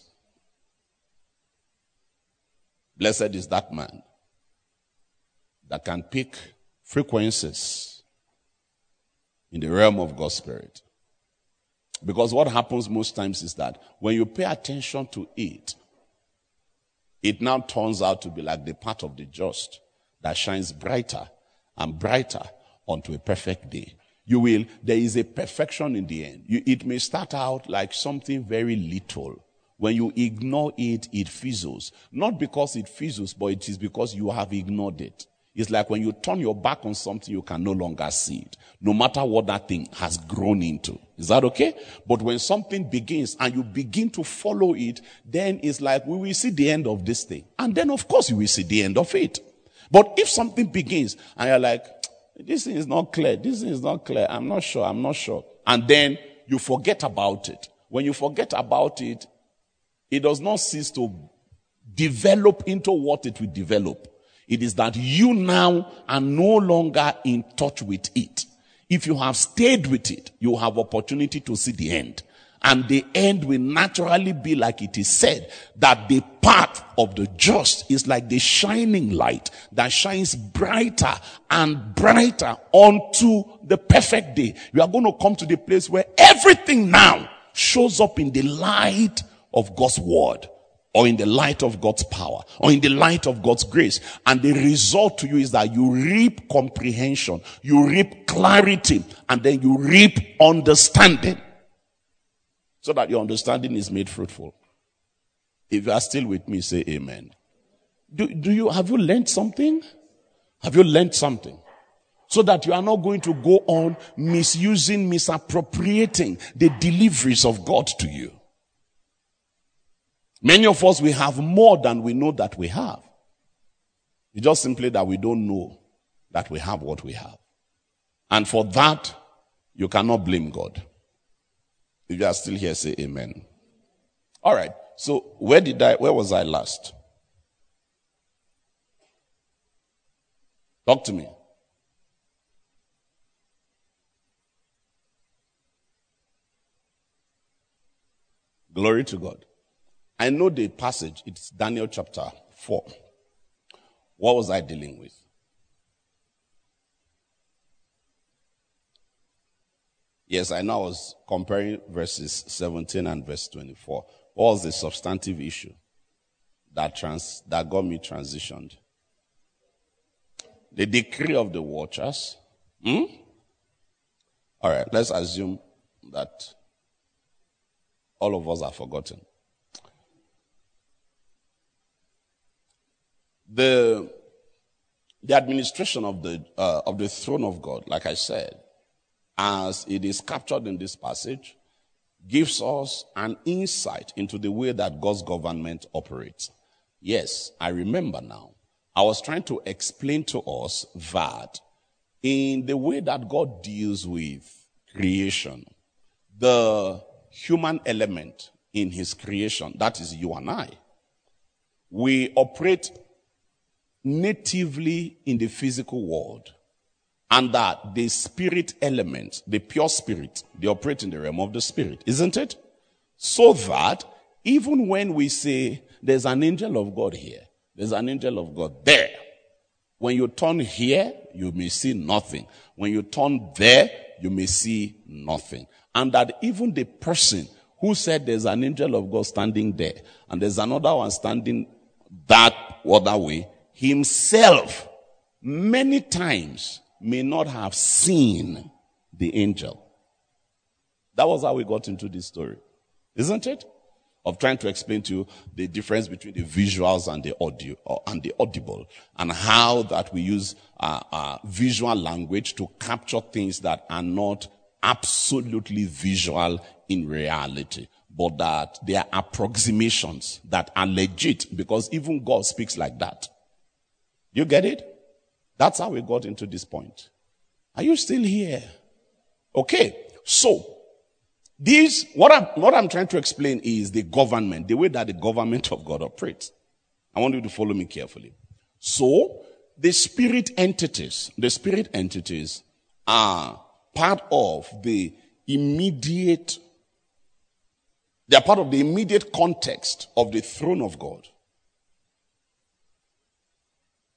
Speaker 1: Blessed is that man that can pick frequencies in the realm of God's Spirit Because what happens most times is that when you pay attention to it, it now turns out to be like the path of the just that shines brighter and brighter unto a perfect day. You will, there is a perfection in the end. You, it may start out like something very little. When you ignore it, it fizzles. Not because it fizzles, but it is because you have ignored it. It's like when you turn your back on something, you can no longer see it, no matter what that thing has grown into. Is that okay? But when something begins and you begin to follow it, then it's like we will see the end of this thing. And then, of course, you will see the end of it. But if something begins and you're like, this thing is not clear, this thing is not clear, I'm not sure, I'm not sure. And then you forget about it. When you forget about it, it does not cease to develop into what it will develop. It is that you now are no longer in touch with it. If you have stayed with it, you have opportunity to see the end. And the end will naturally be like it is said, that the path of the just is like the shining light that shines brighter and brighter unto the perfect day. You are going to come to the place where everything now shows up in the light of God's word, or in the light of God's power, or in the light of God's grace. And the result to you is that you reap comprehension, you reap clarity, and then you reap understanding. So that your understanding is made fruitful. If you are still with me, say amen. Do, do you, have you learned something? Have you learned something? So that you are not going to go on misusing, misappropriating the deliveries of God to you. Many of us, we have more than we know that we have. It's just simply that we don't know that we have what we have. And for that, you cannot blame God. If you are still here, say amen. All right. So where did I, where was I last? Talk to me. Glory to God. I know the passage. It's Daniel chapter four. What was I dealing with? Yes, I know I was comparing verses seventeen and verse twenty-four. What was the substantive issue that trans that got me transitioned? The decree of the watchers. Hmm? All right, let's assume that all of us are forgotten. The, the administration of the, uh, of the throne of God, like I said, as it is captured in this passage, gives us an insight into the way that God's government operates. Yes, I remember now. I was trying to explain to us that in the way that God deals with creation, the human element in his creation, that is you and I, we operate natively in the physical world, and that the spirit element, the pure spirit, they operate in the realm of the spirit, isn't it? So that even when we say there's an angel of God here, there's an angel of God there, when you turn here, you may see nothing. When you turn there, you may see nothing. And that even the person who said there's an angel of God standing there, and there's another one standing that other way, himself many times may not have seen the angel. That was how we got into this story, isn't it? Of trying to explain to you the difference between the visuals and the audio or, and the audible, and how that we use uh, uh, visual language to capture things that are not absolutely visual in reality, but that they are approximations that are legit, because even God speaks like that. You get it? That's how we got into this point. Are you still here? Okay. So, this, what I'm, what I'm trying to explain is the government, the way that the government of God operates. I want you to follow me carefully. So, the spirit entities, the spirit entities are part of the immediate, they are part of the immediate context of the throne of God.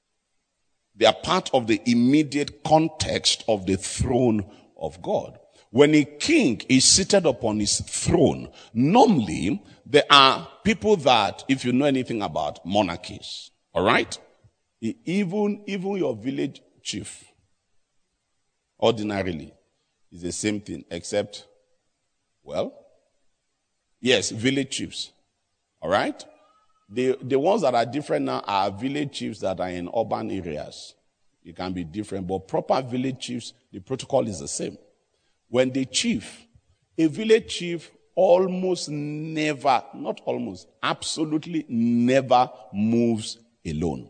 Speaker 1: They are part of the immediate context of the throne of God. when a king is seated upon his throne, normally there are people that, if you know anything about monarchies, all right, even, even your village chief, ordinarily, is the same thing, except, well, yes, village chiefs, all right? The, the ones that are different now are village chiefs that are in urban areas. It can be different, but proper village chiefs, the protocol is the same. When the chief, a village chief almost never, not almost, absolutely never moves alone.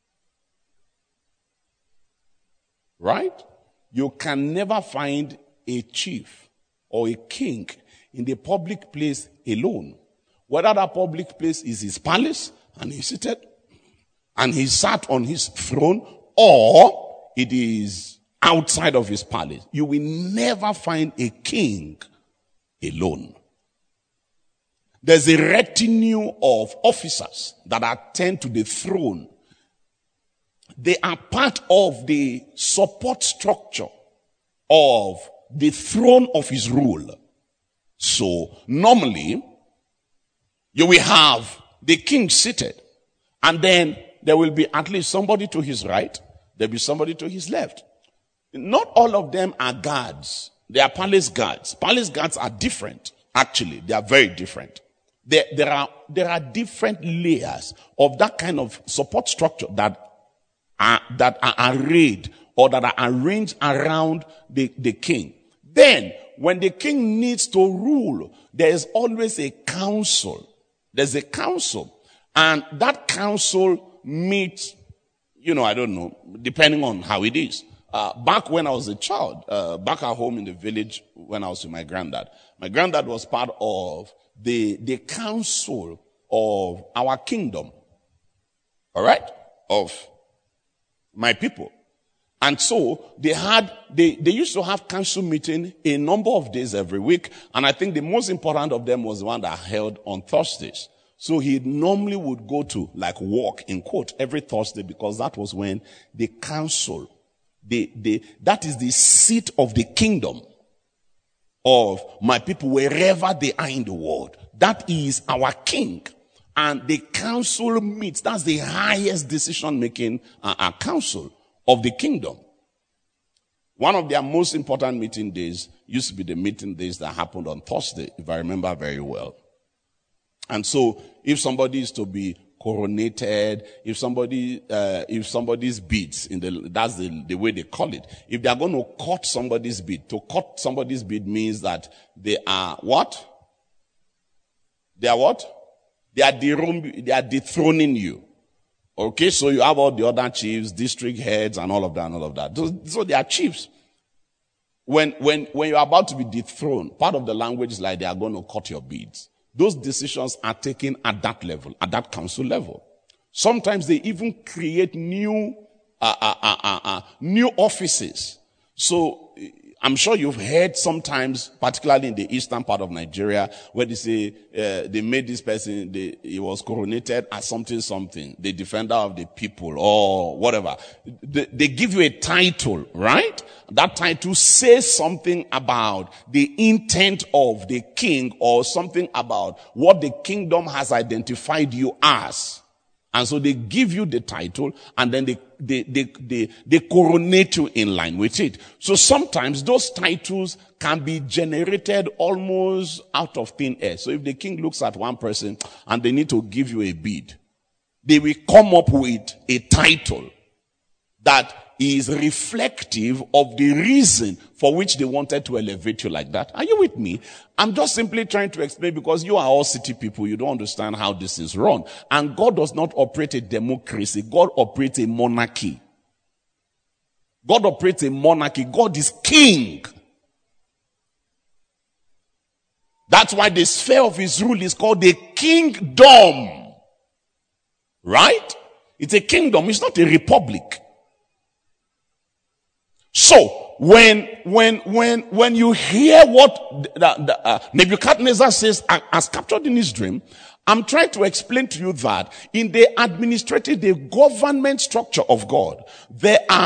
Speaker 1: Right? You can never find a chief or a king in the public place alone. Whether that public place is his palace and he's seated and he sat on his throne, or it is outside of his palace. You will never find a king alone. There's a retinue of officers that attend to the throne. They are part of the support structure of the throne of his rule. So normally, you will have the king seated, and then there will be at least somebody to his right, there will be somebody to his left. Not all of them are guards. They are palace guards. Palace guards are different. Actually, they are very different. There, there are, there are different layers of that kind of support structure that are, that are arrayed or that are arranged around the, the king. Then, when the king needs to rule, there is always a council. There's a council. And that council meets, you know, I don't know, depending on how it is. Uh, back when I was a child, uh, back at home in the village when I was with my granddad, my granddad was part of the, the council of our kingdom. All right? Of my people. And so they had, they, they used to have council meeting a number of days every week. And I think the most important of them was the one that held on Thursdays. So he normally would go to like walk in quote every Thursday because that was when the council, the, the, that is the seat of the kingdom of my people wherever they are in the world. That is our king. And the council meets. That's the highest decision making uh, uh, council of the kingdom. One of their most important meeting days used to be the meeting days that happened on Thursday, if I remember very well. And so, if somebody is to be coronated, if somebody, uh, if somebody's beads, in the, that's the, the way they call it. If they are going to cut somebody's bead, to cut somebody's bead means that they are what? They are what? They are, de- they are dethroning you. Okay, so you have all the other chiefs, district heads, and all of that, and all of that. So, so they are chiefs. When, when, when you're about to be dethroned, part of the language is like they are going to cut your beads. Those decisions are taken at that level, at that council level. Sometimes they even create new, uh, uh, uh, uh, uh, new offices. So, I'm sure you've heard sometimes, particularly in the eastern part of Nigeria, where they say uh, they made this person, they, he was coronated as something, something, the defender of the people or whatever. They, they give you a title, right? That title says something about the intent of the king or something about what the kingdom has identified you as. And so they give you the title and then they, they, they, they, they coronate you in line with it. So sometimes those titles can be generated almost out of thin air. So if the king looks at one person and they need to give you a bead, they will come up with a title that is reflective of the reason for which they wanted to elevate you like that. Are you with me? I'm just simply trying to explain because you are all city people. You don't understand how this is run. And God does not operate a democracy. God operates a monarchy. God operates a monarchy. God is king. That's why the sphere of his rule is called the kingdom. Right? It's a kingdom. It's not a republic. So, when, when, when, when you hear what the, the, uh, Nebuchadnezzar says as captured in his dream, I'm trying to explain to you that in the administrative, the government structure of God, there are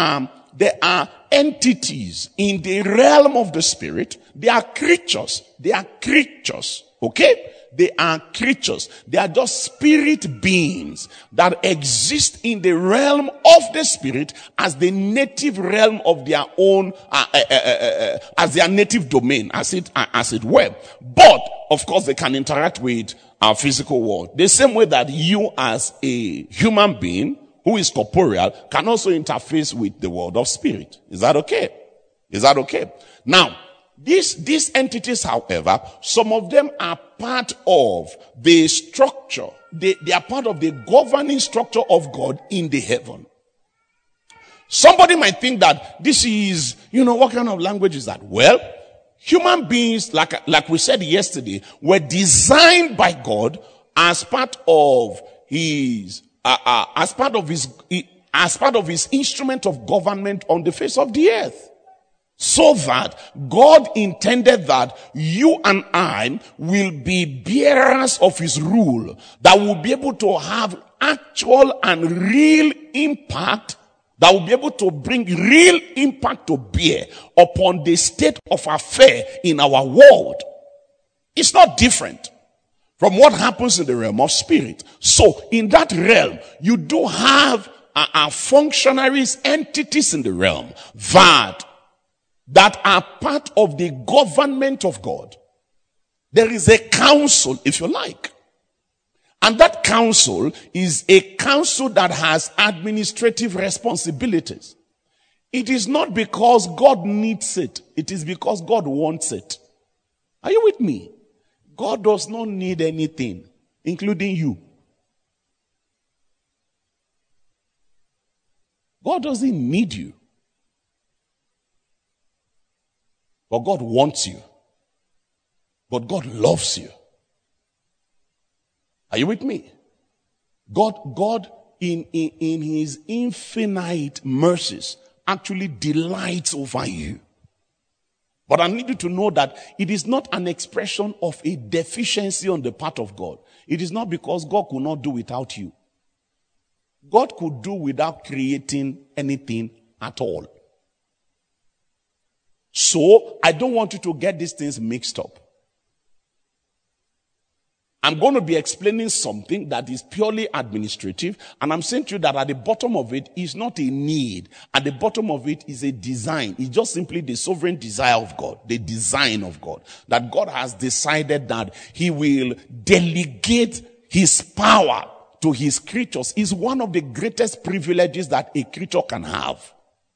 Speaker 1: there are entities in the realm of the spirit. They are creatures. They are creatures. Okay? They are creatures. They are just spirit beings that exist in the realm of the spirit as the native realm of their own, uh, uh, uh, uh, as their native domain, as it, uh, as it were. But, of course, they can interact with our physical world. The same way that you as a human being who is corporeal can also interface with the world of spirit. Is that okay? Is that okay? Now, These, these entities, however, some of them are part of the structure. They, they are part of the governing structure of God in the heaven. Somebody might think that this is, you know, what kind of language is that? Well, human beings, like, like we said yesterday, were designed by God as part of his, uh, uh, as part of his, as part of his instrument of government on the face of the earth. So that God intended that you and I will be bearers of his rule, that will be able to have actual and real impact, that will be able to bring real impact to bear upon the state of affair in our world. It's not different from what happens in the realm of spirit. So in that realm, you do have uh, uh, functionaries, entities in the realm that that are part of the government of God. There is a council, if you like. And that council is a council that has administrative responsibilities. It is not because God needs it. It is because God wants it. Are you with me? God does not need anything, including you. God doesn't need you. But God wants you. But God loves you. Are you with me? God, God in, in, in his infinite mercies actually delights over you. But I need you to know that it is not an expression of a deficiency on the part of God. It is not because God could not do without you. God could do without creating anything at all. So, I don't want you to get these things mixed up. I'm going to be explaining something that is purely administrative, and I'm saying to you that at the bottom of it is not a need. At the bottom of it is a design. It's just simply the sovereign desire of God, the design of God. That God has decided that he will delegate his power to his creatures is one of the greatest privileges that a creature can have.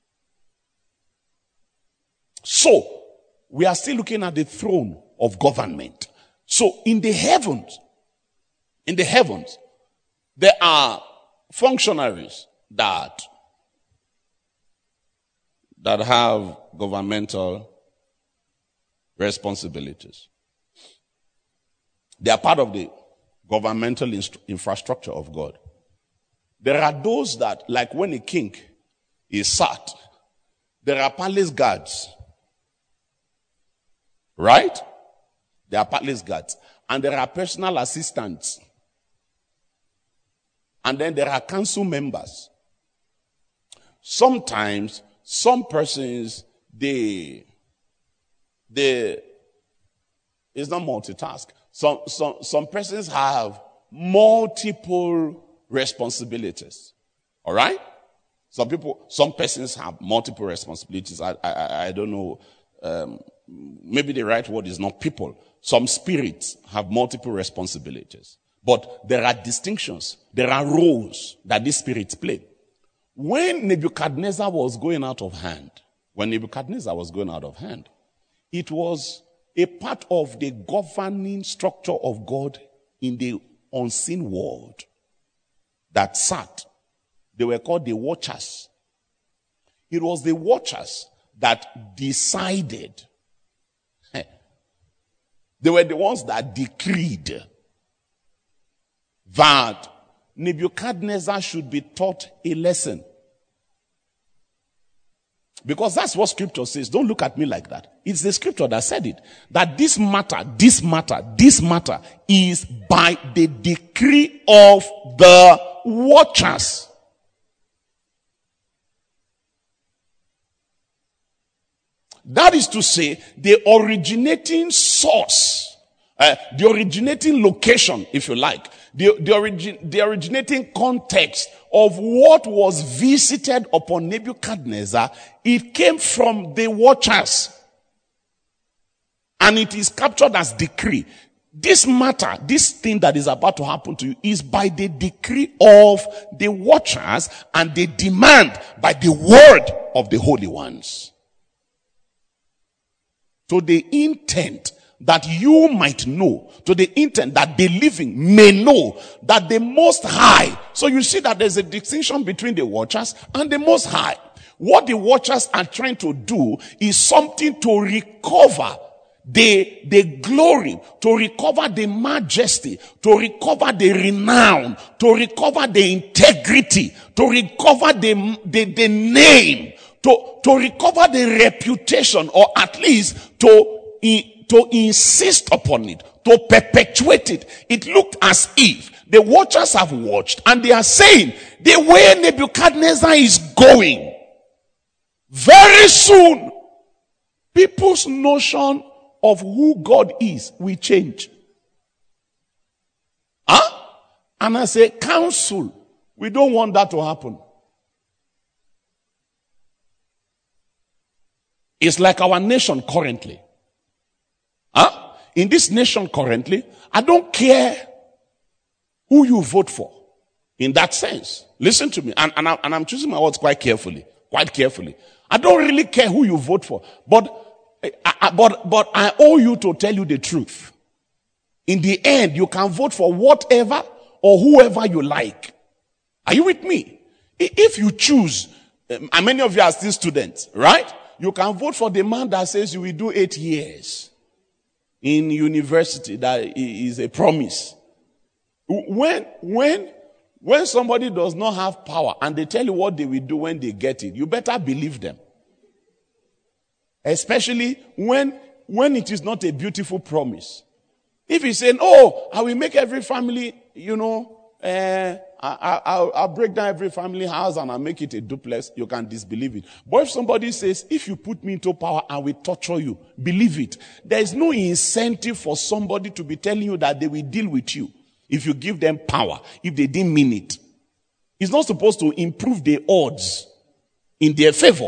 Speaker 1: So, we are still looking at the throne of government. So, in the heavens, in the heavens, there are functionaries that, that have governmental responsibilities. They are part of the governmental inst- infrastructure of God. There are those that, like when a king is sat, there are palace guards. Right? There are palace guards. And there are personal assistants. And then there are council members. Sometimes, some persons, they, they, it's not multitask. Some, some, some persons have multiple responsibilities. All right? Some people, some persons have multiple responsibilities. I, I, I don't know, um, maybe the right word is not people. Some spirits have multiple responsibilities. But there are distinctions. There are roles that these spirits play. When Nebuchadnezzar was going out of hand, when Nebuchadnezzar was going out of hand, it was a part of the governing structure of God in the unseen world that sat. They were called the watchers. It was the watchers that decided. They were the ones that decreed that Nebuchadnezzar should be taught a lesson. Because that's what scripture says. Don't look at me like that. It's the scripture that said it. That this matter, this matter, this matter is by the decree of the watchers. That is to say, the originating source, uh, the originating location, if you like, the, the, origin, the originating context of what was visited upon Nebuchadnezzar, it came from the watchers. And it is captured as decree. This matter, this thing that is about to happen to you is by the decree of the watchers and the demand by the word of the holy ones. To the intent that you might know, to the intent that the living may know that the Most High. So you see that there's a distinction between the watchers and the Most High. What the watchers are trying to do is something to recover the, the glory, to recover the majesty, to recover the renown, to recover the integrity, to recover the, the, the name, to, to recover the reputation, or at least to to insist upon it, to perpetuate it. It looked as if the watchers have watched and they are saying the way Nebuchadnezzar is going, very soon people's notion of who God is will change. Huh? And as a council, we don't want that to happen. It's like our nation currently. Huh? In this nation currently, I don't care who you vote for. In that sense. Listen to me. And, and, I, and I'm choosing my words quite carefully. Quite carefully. I don't really care who you vote for. But, I, but, but I owe you to tell you the truth. In the end, you can vote for whatever or whoever you like. Are you with me? If you choose, and many of you are still students, right? You can vote for the man that says you will do eight years. In university, that is a promise. When, when, when somebody does not have power and they tell you what they will do when they get it, you better believe them. Especially when, when it is not a beautiful promise. If he's saying, oh, I will make every family, you know, uh, I, I, I'll break down every family house and I'll make it a duplex, you can disbelieve it. But if somebody says, if you put me into power, I will torture you, believe it. There is no incentive for somebody to be telling you that they will deal with you if you give them power, if they didn't mean it. It's not supposed to improve the odds in their favor.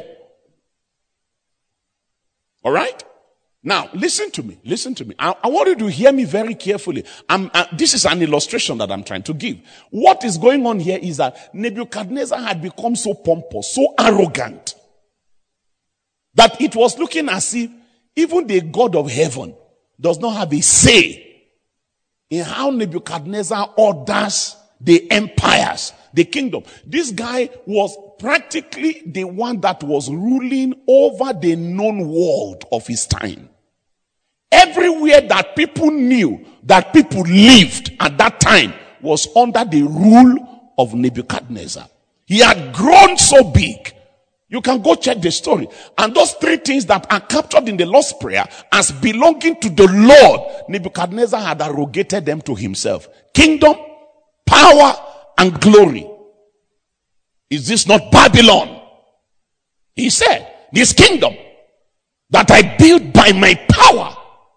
Speaker 1: All right? Now, listen to me. Listen to me. I, I want you to hear me very carefully. I'm, uh, this is an illustration that I'm trying to give. What is going on here is that Nebuchadnezzar had become so pompous, so arrogant, that it was looking as if even the God of heaven does not have a say in how Nebuchadnezzar orders the empires, the kingdom. This guy was practically the one that was ruling over the known world of his time. Everywhere that people knew, that people lived at that time, was under the rule of Nebuchadnezzar. He had grown so big. You can go check the story. And those three things that are captured in the Lord's Prayer as belonging to the Lord, Nebuchadnezzar had arrogated them to himself. Kingdom, power, and glory. Is this not Babylon? He said, this kingdom that I built by my power.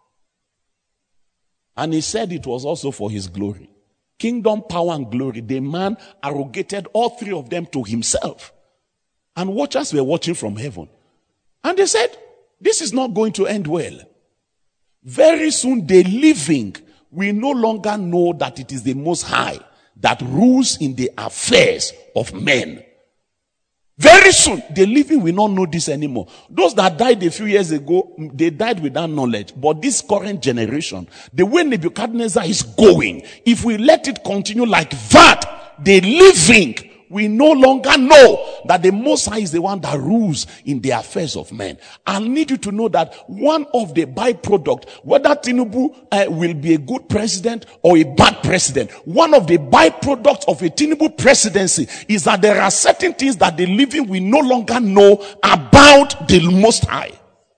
Speaker 1: And he said it was also for his glory. Kingdom, power, and glory. The man arrogated all three of them to himself. And watchers were watching from heaven. And they said, this is not going to end well. Very soon the living will no longer know that it is the Most High that rules in the affairs of men. Very soon, the living will not know this anymore. Those that died a few years ago, they died without knowledge. But this current generation, the way Nebuchadnezzar is going, if we let it continue like that, the living we no longer know that the Most High is the one that rules in the affairs of men. I need you to know that one of the byproduct, whether Tinubu uh, will be a good president or a bad president, one of the byproducts of a Tinubu presidency is that there are certain things that the living will no longer know about the Most High.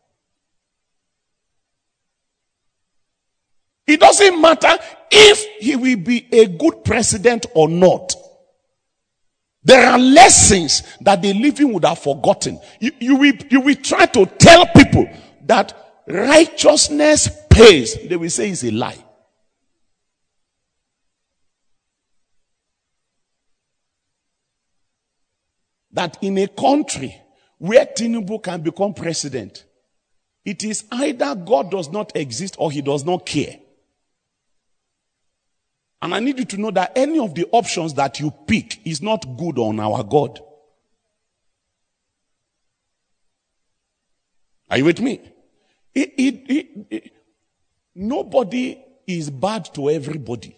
Speaker 1: It doesn't matter if he will be a good president or not. There are lessons that the living would have forgotten. You, you, will, you will try to tell people that righteousness pays. They will say it's a lie. That in a country where Tinubu can become president, it is either God does not exist or he does not care. And I need you to know that any of the options that you pick is not good on our God. Are you with me? It, it, it, it, nobody is bad to everybody.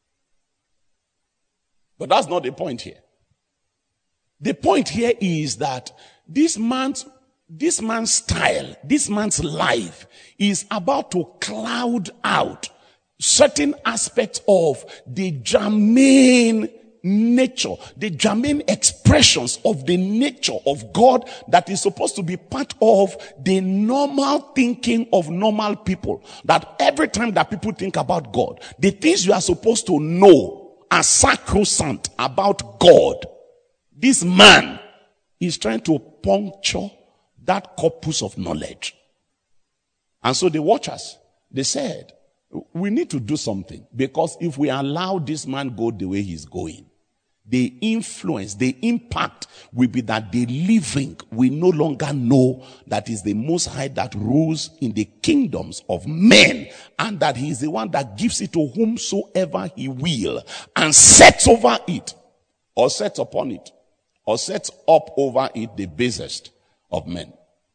Speaker 1: But that's not the point here. The point here is that this man's, this man's style, this man's life is about to cloud out certain aspects of the germane nature, the germane expressions of the nature of God that is supposed to be part of the normal thinking of normal people. That every time that people think about God, the things you are supposed to know are sacrosanct about God. This man is trying to puncture that corpus of knowledge. And so the watchers, they said, we need to do something, because if we allow this man go the way he's going, the influence, the impact will be that the living will no longer know that is the Most High that rules in the kingdoms of men, and that he is the one that gives it to whomsoever he will and sets over it, or sets upon it, or sets up over it the basest of men.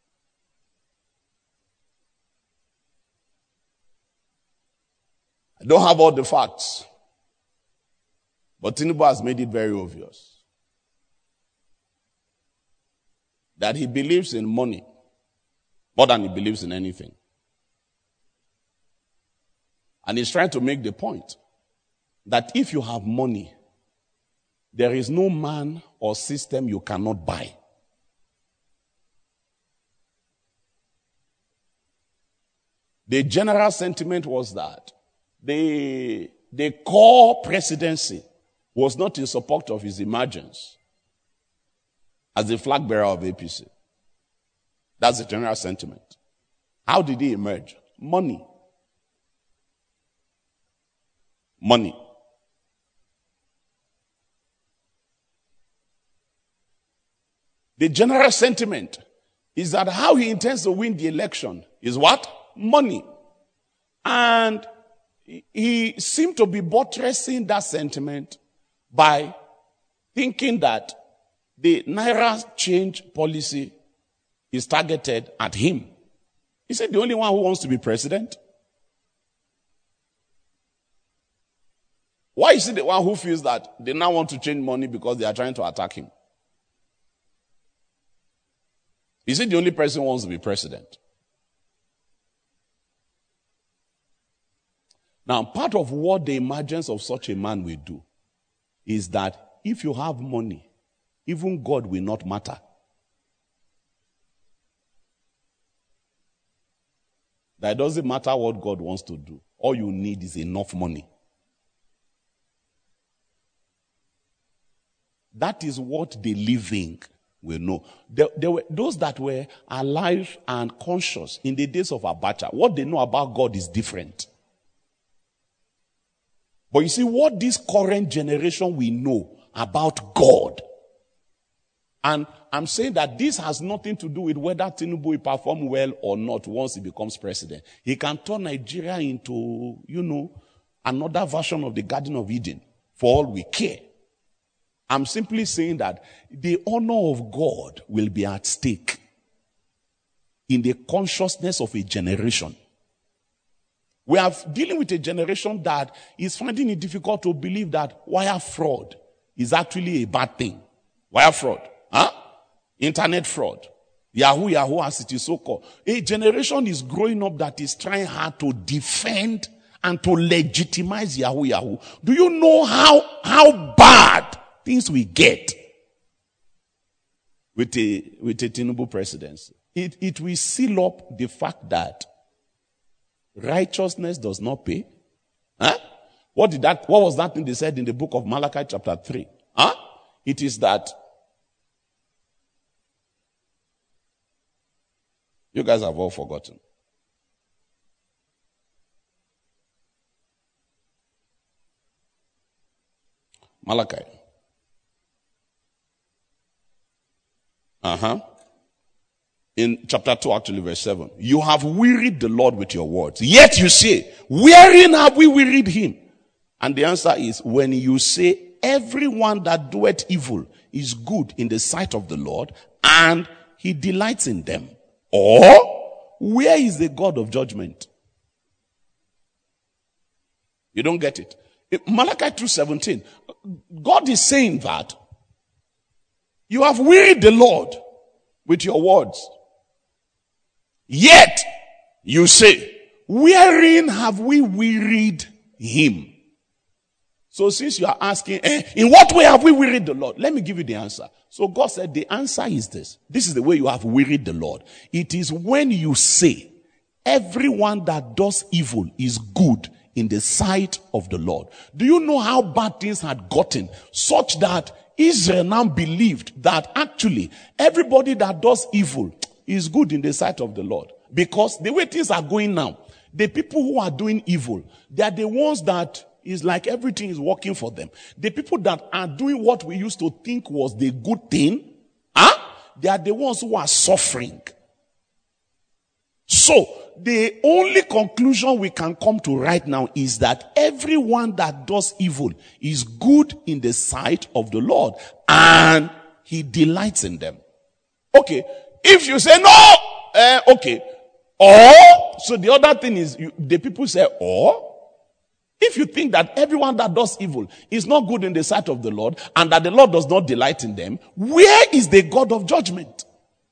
Speaker 1: I don't have all the facts, but Tinubu has made it very obvious that he believes in money more than he believes in anything. And he's trying to make the point that if you have money, there is no man or system you cannot buy. The general sentiment was that the, the core presidency was not in support of his emergence as the flag bearer of A P C. That's the general sentiment. How did he emerge? Money. Money. The general sentiment is that how he intends to win the election is what? Money. And he seemed to be buttressing that sentiment by thinking that the Naira change policy is targeted at him. Is he the only one who wants to be president? Why is he the one who feels that they now want to change money because they are trying to attack him? Is he the only person who wants to be president? Now, part of what the emergence of such a man will do is that if you have money, even God will not matter. That it doesn't matter what God wants to do. All you need is enough money. That is what the living will know. There, there were those that were alive and conscious in the days of Abacha. What they know about God is different. But you see, what this current generation will know about God. And I'm saying that this has nothing to do with whether Tinubu will perform well or not once he becomes president. He can turn Nigeria into, you know, another version of the Garden of Eden, for all we care. I'm simply saying that the honor of God will be at stake in the consciousness of a generation. We are dealing with a generation that is finding it difficult to believe that wire fraud is actually a bad thing. Wire fraud, huh? Internet fraud, Yahoo, Yahoo, as it is so called. A generation is growing up that is trying hard to defend and to legitimize Yahoo, Yahoo. Do you know how, how bad things we get with a, with a Tinubu presidency? It, it will seal up the fact that righteousness does not pay. Huh? What did that, what was that thing they said in the book of Malachi chapter three? Huh? It is that you guys have all forgotten. Malachi. Uh-huh. In chapter two, actually, verse seven. You have wearied the Lord with your words. Yet you say, wherein have we wearied him? And the answer is, when you say, everyone that doeth evil is good in the sight of the Lord, and he delights in them. Or, where is the God of judgment? You don't get it. Malachi two seventeen. God is saying that you have wearied the Lord with your words. Yet, you say, wherein have we wearied him? So since you are asking, eh, in what way have we wearied the Lord? Let me give you the answer. So God said the answer is this. This is the way you have wearied the Lord. It is when you say, everyone that does evil is good in the sight of the Lord. Do you know how bad things had gotten such that Israel now believed that actually everybody that does evil is good in the sight of the Lord? Because the way things are going now, the people who are doing evil, they are the ones that is like everything is working for them. The people that are doing what we used to think was the good thing, huh? They are the ones who are suffering. So, the only conclusion we can come to right now is that everyone that does evil is good in the sight of the Lord, and he delights in them. Okay, if you say no, uh, okay, or, so the other thing is, you, the people say, or, if you think that everyone that does evil is not good in the sight of the Lord, and that the Lord does not delight in them, where is the God of judgment?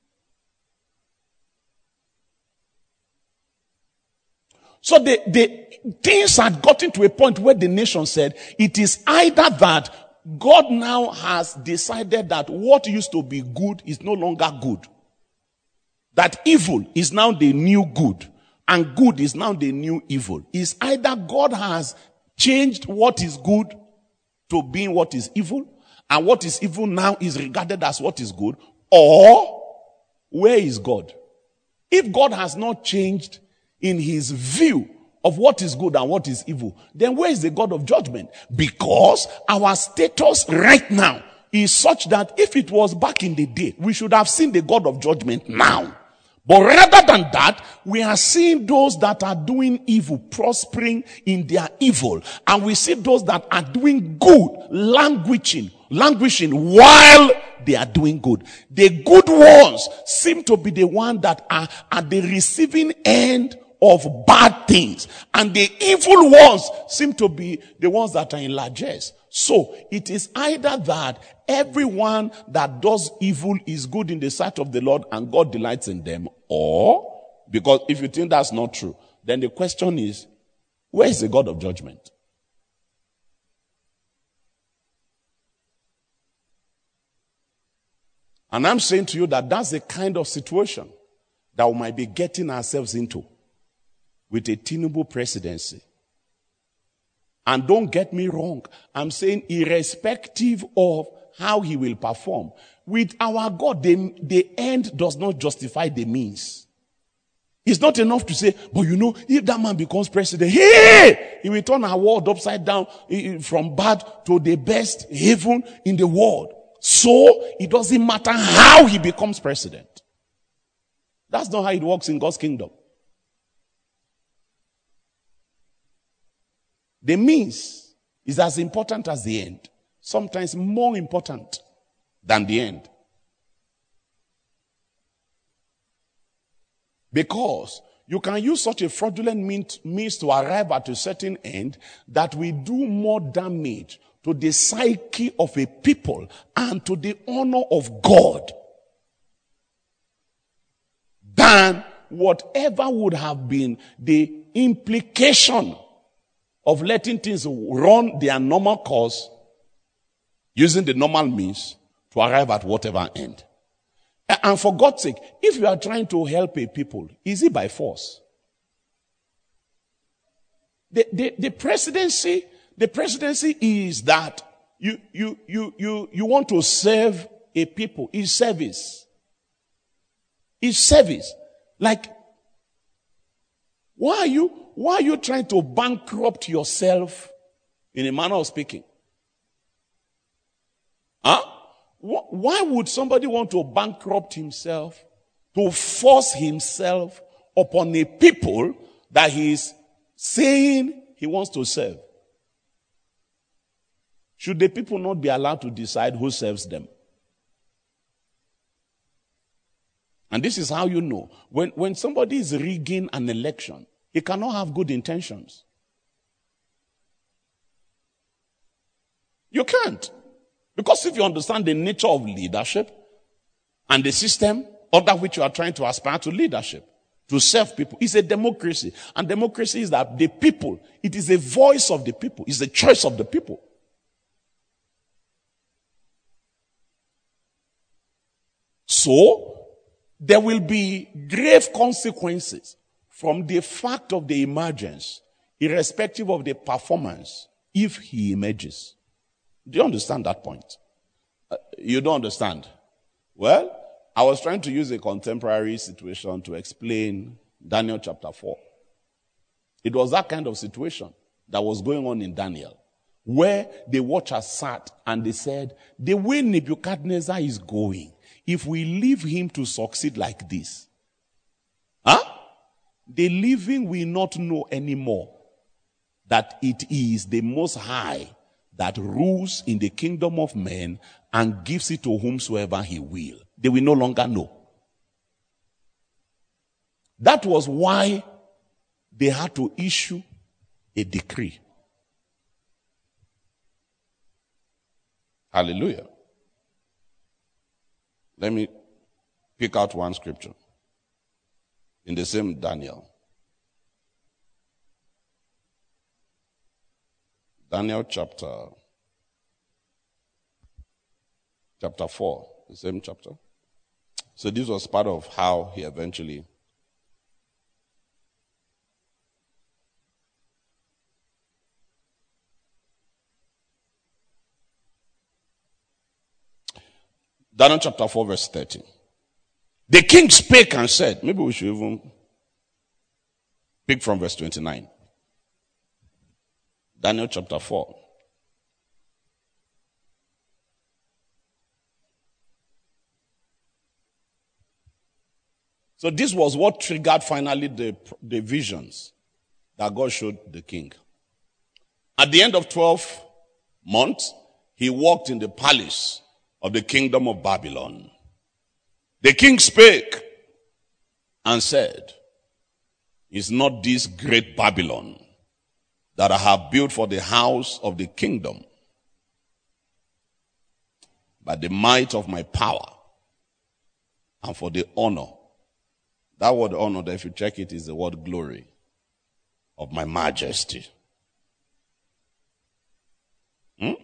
Speaker 1: So the, the things had gotten to a point where the nation said, it is either that God now has decided that what used to be good is no longer good. That evil is now the new good, and good is now the new evil. It's either God has changed what is good to being what is evil, and what is evil now is regarded as what is good, or where is God? If God has not changed in his view of what is good and what is evil, then where is the God of judgment? Because our status right now is such that if it was back in the day, we should have seen the God of judgment now. But rather than that, we are seeing those that are doing evil prospering in their evil, and we see those that are doing good languishing, languishing while they are doing good. The good ones seem to be the ones that are at the receiving end of bad things, and the evil ones seem to be the ones that are in largesse. So it is either that everyone that does evil is good in the sight of the Lord and God delights in them, or, because if you think that's not true, then the question is, where is the God of judgment? And I'm saying to you that that's the kind of situation that we might be getting ourselves into with a Tinubu presidency. And don't get me wrong, I'm saying irrespective of how he will perform, with our God, the, the end does not justify the means. It's not enough to say, but you know, if that man becomes president, hey, he will turn our world upside down from bad to the best heaven in the world. So, it doesn't matter how he becomes president. That's not how it works in God's kingdom. The means is as important as the end. Sometimes more important than the end. Because you can use such a fraudulent means to arrive at a certain end that will do more damage to the psyche of a people and to the honor of God than whatever would have been the implication of letting things run their normal course, using the normal means to arrive at whatever end. And for God's sake, if you are trying to help a people, is it by force? The, the, the presidency, the presidency is that you, you, you, you, you want to serve a people. It's service. It's service. Like, why are you, why are you trying to bankrupt yourself in a manner of speaking? Huh? Why would somebody want to bankrupt himself, to force himself upon a people that he is saying he wants to serve? Should the people not be allowed to decide who serves them? And this is how you know. When, when somebody is rigging an election, he cannot have good intentions. You can't. Because if you understand the nature of leadership and the system under which you are trying to aspire to leadership, to serve people, it's a democracy. And democracy is that the people, it is a voice of the people, it's the choice of the people. So, there will be grave consequences from the fact of the emergence, irrespective of the performance, if he emerges. Do you understand that point? Uh, you don't understand? Well, I was trying to use a contemporary situation to explain Daniel chapter four. It was that kind of situation that was going on in Daniel, where the watchers sat and they said, the way Nebuchadnezzar is going, if we leave him to succeed like this, huh? The living will not know anymore that it is the Most High that rules in the kingdom of men and gives it to whomsoever he will. They will no longer know. That was why they had to issue a decree. Hallelujah. Let me pick out one scripture in the same Daniel. Daniel chapter, chapter four, the same chapter. So this was part of how he eventually Daniel chapter four, verse thirty. The king spake and said, maybe we should even pick from verse twenty-nine. Daniel chapter four. So this was what triggered finally the, the visions that God showed the king. At the end of twelve months, he walked in the palace of the kingdom of Babylon. The king spake and said, is not this great Babylon that I have built for the house of the kingdom by the might of my power and for the honor? That word honor, if you check it, is the word glory of my majesty. Hmm?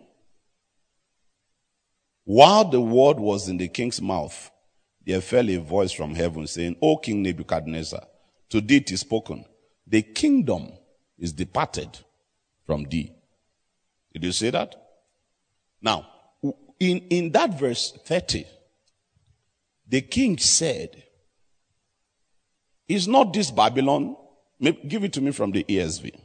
Speaker 1: While the word was in the king's mouth, there fell a voice from heaven saying, O King Nebuchadnezzar, to thee it is spoken, the kingdom is departed from thee. Did you see that? Now, in, in that verse thirty, the king said, is not this Babylon? Give it to me from the E S V.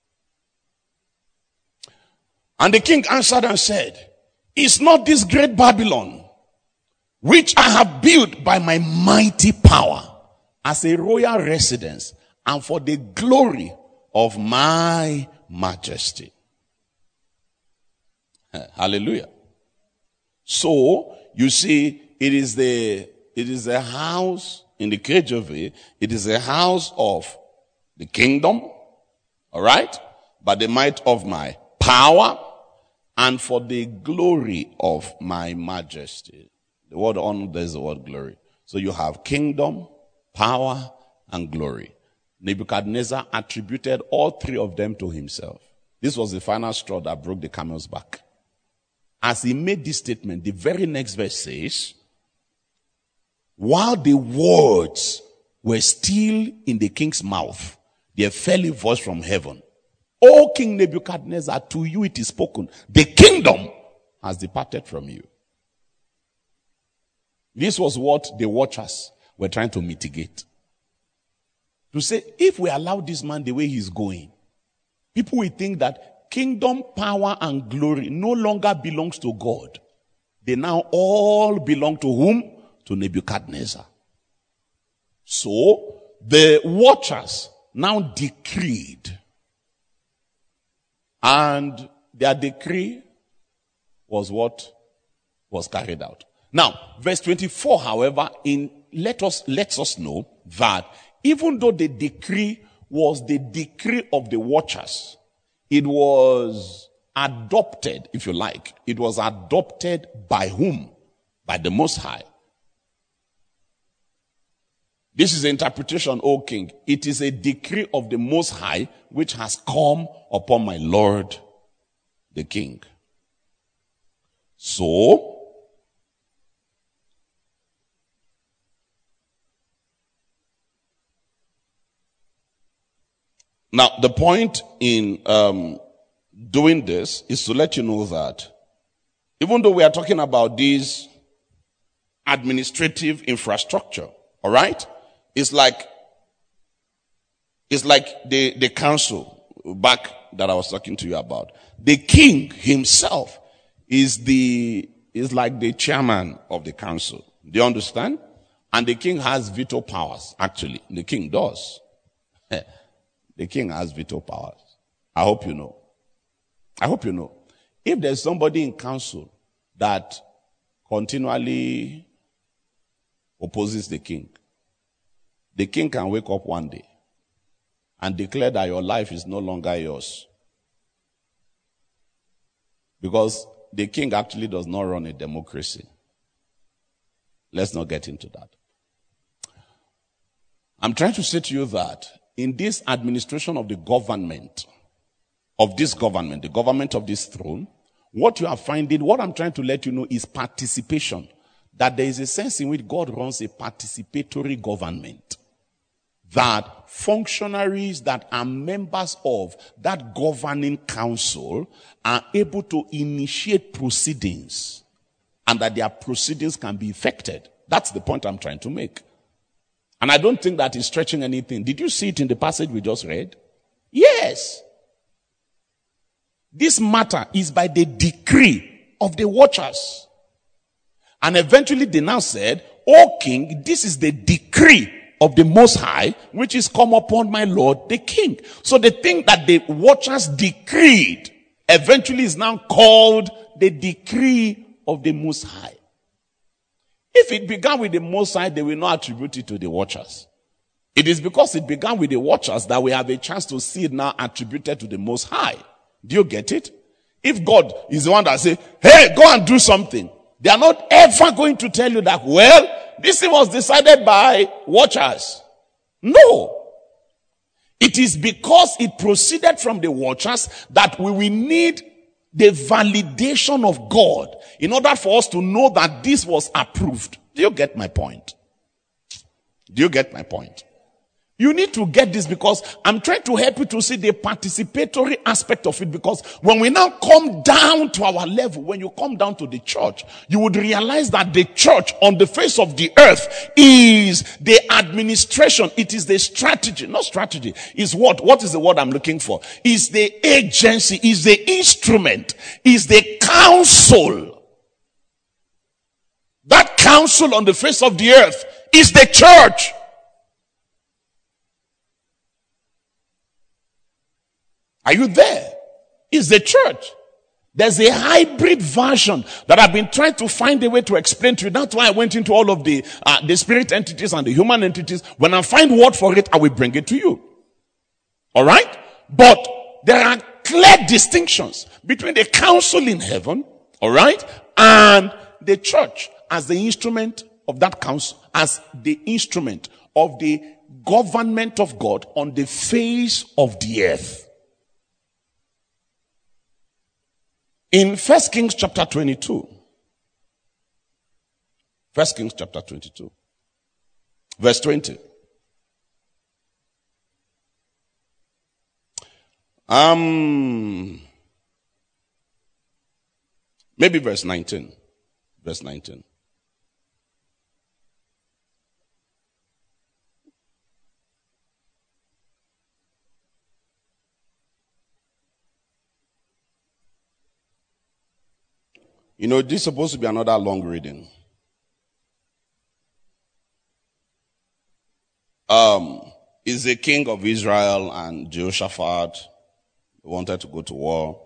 Speaker 1: And the king answered and said, is not this great Babylon, which I have built by my mighty power as a royal residence and for the glory of my majesty? Hallelujah. So, you see, it is the, it is a house, in the K J V, it is a house of the kingdom, all right, by the might of my power and for the glory of my majesty. The word honor, there's the word glory. So you have kingdom, power, and glory. Nebuchadnezzar attributed all three of them to himself. This was the final straw that broke the camel's back. As he made this statement, the very next verse says, while the words were still in the king's mouth, there fell a voice from heaven. O King Nebuchadnezzar, to you it is spoken, the kingdom has departed from you. This was what the watchers were trying to mitigate. To say, if we allow this man the way he's going, people will think that kingdom, power, and glory no longer belongs to God. They now all belong to whom? To Nebuchadnezzar. So, the watchers now decreed. And their decree was what was carried out. Now, verse twenty-four, however, in let us lets us know that even though the decree was the decree of the watchers, it was adopted, if you like. It was adopted by whom? By the Most High. This is the interpretation, O King. It is a decree of the Most High which has come upon my Lord, the King. So, now the point in um, doing this is to let you know that even though we are talking about this administrative infrastructure, all right, it's like it's like the the council back that I was talking to you about. The king himself is the is like the chairman of the council. Do you understand? And the king has veto powers. Actually, the king does. The king has veto powers. I hope you know. I hope you know. If there's somebody in council that continually opposes the king, the king can wake up one day and declare that your life is no longer yours. Because the king actually does not run a democracy. Let's not get into that. I'm trying to say to you that in this administration of the government, of this government, the government of this throne, what you are finding, what I'm trying to let you know is participation. That there is a sense in which God runs a participatory government. That functionaries that are members of that governing council are able to initiate proceedings and that their proceedings can be effected. That's the point I'm trying to make. And I don't think that is stretching anything. Did you see it in the passage we just read? Yes. This matter is by the decree of the watchers. And eventually they now said, O king, this is the decree of the Most High, which is come upon my Lord, the king. So the thing that the watchers decreed eventually is now called the decree of the Most High. If it began with the Most High, they will not attribute it to the watchers. It is because it began with the watchers that we have a chance to see it now attributed to the Most High. Do you get it? If God is the one that says, hey, go and do something, they are not ever going to tell you that, well, this thing was decided by watchers. No. It is because it proceeded from the watchers that we will need the validation of God in order for us to know that this was approved. Do you get my point? Do you get my point? You need to get this because I'm trying to help you to see the participatory aspect of it, because when we now come down to our level, when you come down to the church, you would realize that the church on the face of the earth is the administration. It is the strategy, not strategy, is what? What is the word I'm looking for? Is the agency, is the instrument, is the council. That council on the face of the earth is the church. Are you there? It's the church. There's a hybrid version that I've been trying to find a way to explain to you. That's why I went into all of the uh, the spirit entities and the human entities. When I find word for it, I will bring it to you. All right? But there are clear distinctions between the council in heaven, all right, and the church as the instrument of that council, as the instrument of the government of God on the face of the earth. In First Kings chapter twenty-two, First Kings chapter twenty-two, verse twenty. Um, Maybe verse nineteen. Verse nineteen. You know, this is supposed to be another long reading. Um, is the king of Israel and Jehoshaphat wanted to go to war.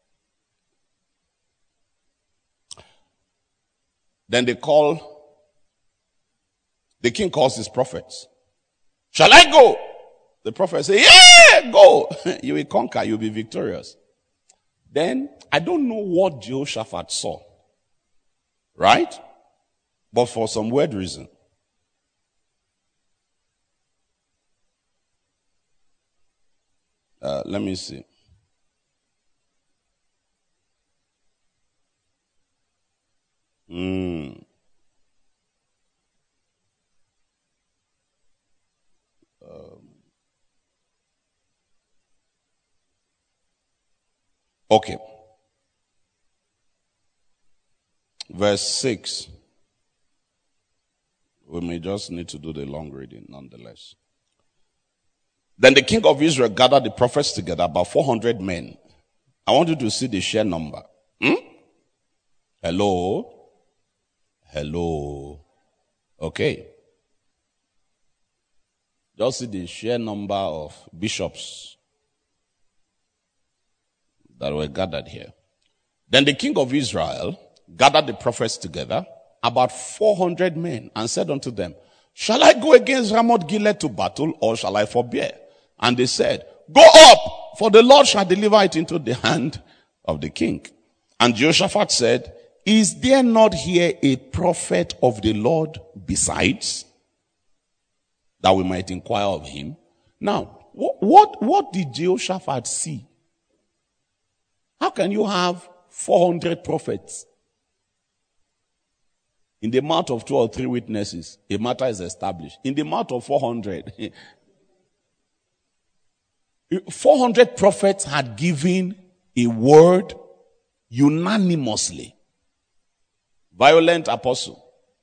Speaker 1: Then they call, the king calls his prophets. Shall I go? The prophet say, yeah, go. You will conquer, you'll be victorious. Then, I don't know what Jehoshaphat saw. Right? But for some weird reason. Uh, let me see. Mm. Um. Okay. Verse six. We may just need to do the long reading nonetheless. Then the king of Israel gathered the prophets together, about four hundred men. I want you to see the sheer number. Hmm? Hello? Hello? Okay. Just see the sheer number of bishops that were gathered here. Then the king of Israel gathered the prophets together, about four hundred men, and said unto them, shall I go against Ramoth Gilead to battle, or shall I forbear? And they said, go up, for the Lord shall deliver it into the hand of the king. And Jehoshaphat said, is there not here a prophet of the Lord besides, that we might inquire of him? Now, what, what, what did Jehoshaphat see? How can you have four hundred prophets? In the mouth of two or three witnesses, a matter is established. In the mouth of four hundred, four hundred prophets had given a word unanimously. Violent apostle.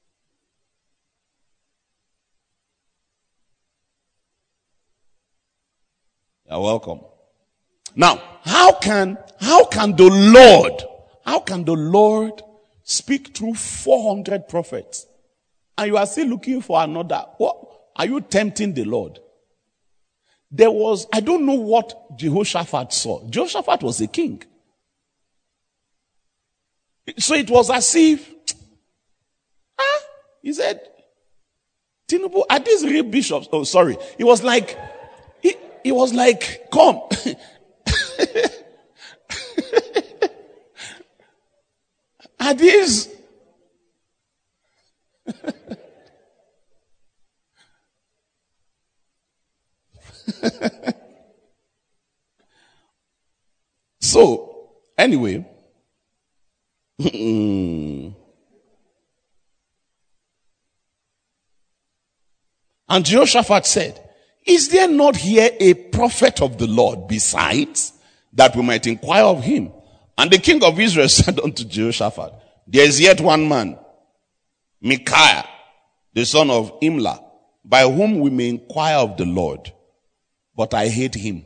Speaker 1: You're welcome. Now, how can, how can the Lord, how can the Lord speak through four hundred prophets and you are still looking for another? What? Are you tempting the Lord? There was, I don't know what Jehoshaphat saw. Jehoshaphat was a king. So it was as if, ah, he said, Tinubu, are these real bishops? Oh, sorry. It was like, it, it was like, come. Are these? So, anyway, and Jehoshaphat said, is there not here a prophet of the Lord besides, that we might inquire of him? And the king of Israel said unto Jehoshaphat, there is yet one man, Micaiah, the son of Imlah, by whom we may inquire of the Lord, but I hate him.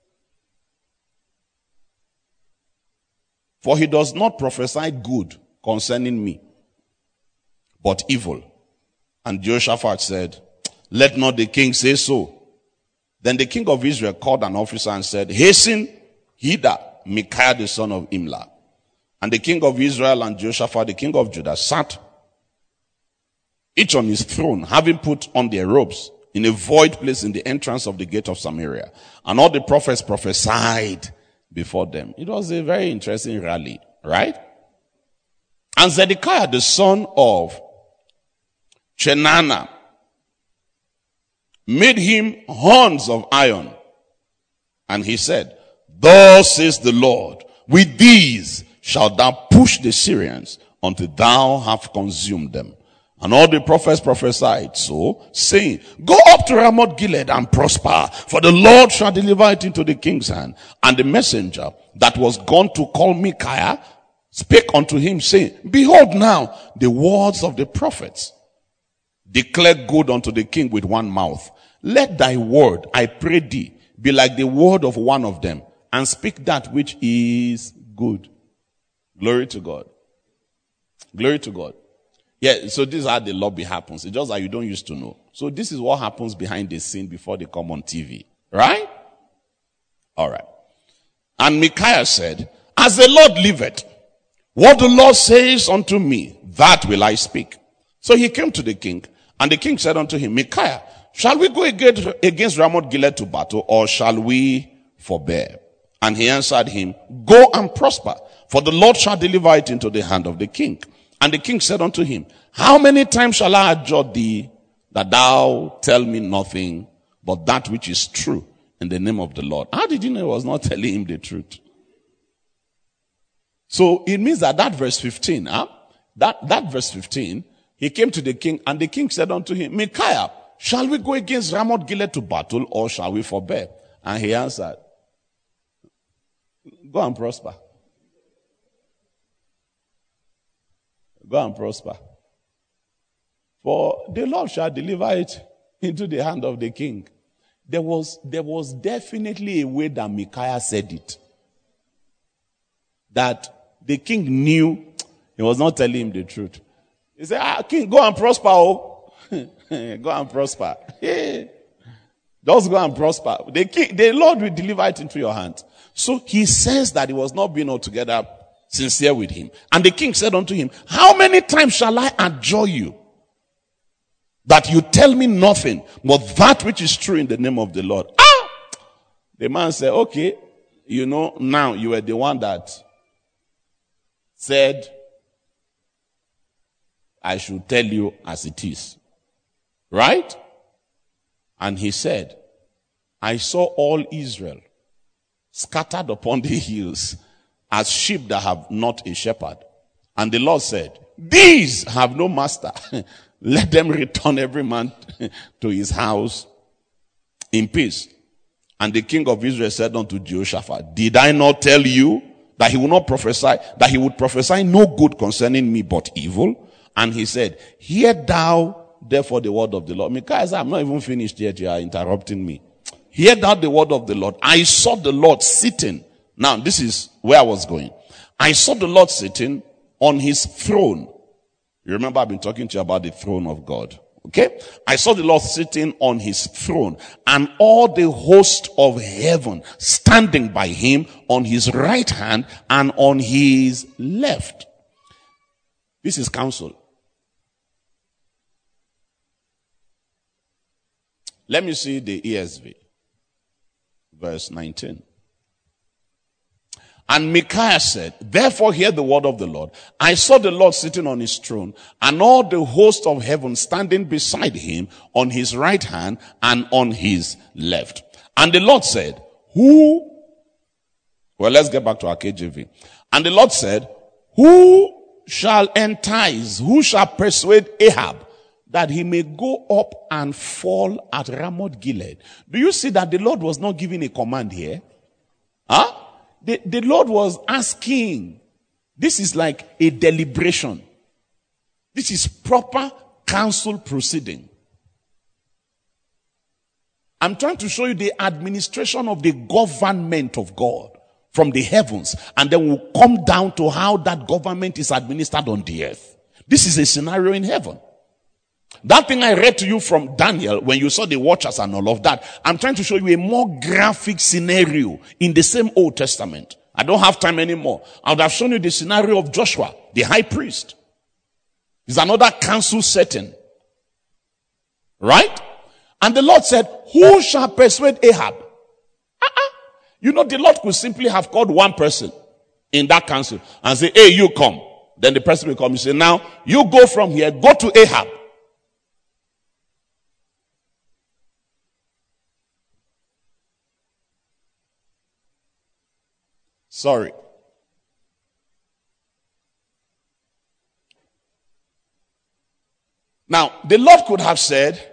Speaker 1: For he does not prophesy good concerning me, but evil. And Jehoshaphat said, let not the king say so. Then the king of Israel called an officer and said, hasten hither Micaiah the son of Imlah. And the king of Israel and Jehoshaphat the king of Judah sat each on his throne, having put on their robes, in a void place in the entrance of the gate of Samaria. And all the prophets prophesied before them. It was a very interesting rally, right? And Zedekiah the son of Chenana made him horns of iron. And he said, thus says the Lord, with these shalt thou push the Syrians until thou have consumed them. And all the prophets prophesied so, saying, go up to Ramoth Gilead and prosper, for the Lord shall deliver it into the king's hand. And the messenger that was gone to call Micaiah spake unto him, saying, Behold now the words of the prophets. Declare good unto the king with one mouth. Let thy word, I pray thee, be like the word of one of them, and speak that which is good. Glory to God. Glory to God. Yeah, so this is how the lobby happens. It's just that you don't used to know. So this is what happens behind the scene before they come on T V. Right? All right. And Micaiah said, As the Lord liveth, what the Lord says unto me, that will I speak. So he came to the king, and the king said unto him, Micaiah, shall we go against, against Ramoth Gilead to battle, or shall we forbear? And he answered him, Go and prosper, for the Lord shall deliver it into the hand of the king. And the king said unto him, How many times shall I adjure thee, that thou tell me nothing but that which is true in the name of the Lord? How did you know he was not telling him the truth? So it means that that verse fifteen, huh? that, that verse fifteen, he came to the king, and the king said unto him, Micaiah, shall we go against Ramoth Gilead to battle, or shall we forbear? And he answered, Go and prosper. Go and prosper. For the Lord shall deliver it into the hand of the king. There was, there was definitely a way that Micaiah said it. That the king knew he was not telling him the truth. He said, ah, king, go and prosper. Oh. Go and prosper. Just go and prosper. The king, the Lord will deliver it into your hand. So he says that he was not being altogether sincere with him. And the king said unto him, How many times shall I adjure you, that you tell me nothing but that which is true in the name of the Lord? Ah! The man said, okay, you know, now you were the one that said, I should tell you as it is. Right? And he said, I saw all Israel scattered upon the hills as sheep that have not a shepherd. And the Lord said, These have no master. Let them return every man to his house in peace. And the king of Israel said unto Jehoshaphat, Did I not tell you that he would not prophesy, that he would prophesy no good concerning me but evil? And he said, Hear thou therefore the word of the Lord. Micaiah said, I'm not even finished yet. You are interrupting me. Hear thou the word of the Lord. I saw the Lord sitting. Now, this is where I was going. I saw the Lord sitting on his throne. You remember I've been talking to you about the throne of God. Okay? I saw the Lord sitting on his throne, and all the host of heaven standing by him on his right hand and on his left. This is counsel. Let me see the E S V. Verse nineteen. And Micaiah said, Therefore hear the word of the Lord. I saw the Lord sitting on his throne, and all the host of heaven standing beside him on his right hand and on his left. And the Lord said, Who? Well, let's get back to our K J V. And the Lord said, Who shall entice, who shall persuade Ahab that he may go up and fall at Ramoth Gilead? Do you see that the Lord was not giving a command here? Huh? The, the Lord was asking. This is like a deliberation. This is proper council proceeding. I'm trying to show you the administration of the government of God from the heavens, and then we'll come down to how that government is administered on the earth. This is a scenario in heaven. That thing I read to you from Daniel, when you saw the watchers and all of that, I'm trying to show you a more graphic scenario in the same Old Testament. I don't have time anymore. I would have shown you the scenario of Joshua, the high priest. It's another council setting. Right? And the Lord said, Who shall persuade Ahab? Uh-uh. You know, the Lord could simply have called one person in that council and say, Hey, you come. Then the person will come and say, Now, you go from here, go to Ahab. Sorry. Now, the Lord could have said,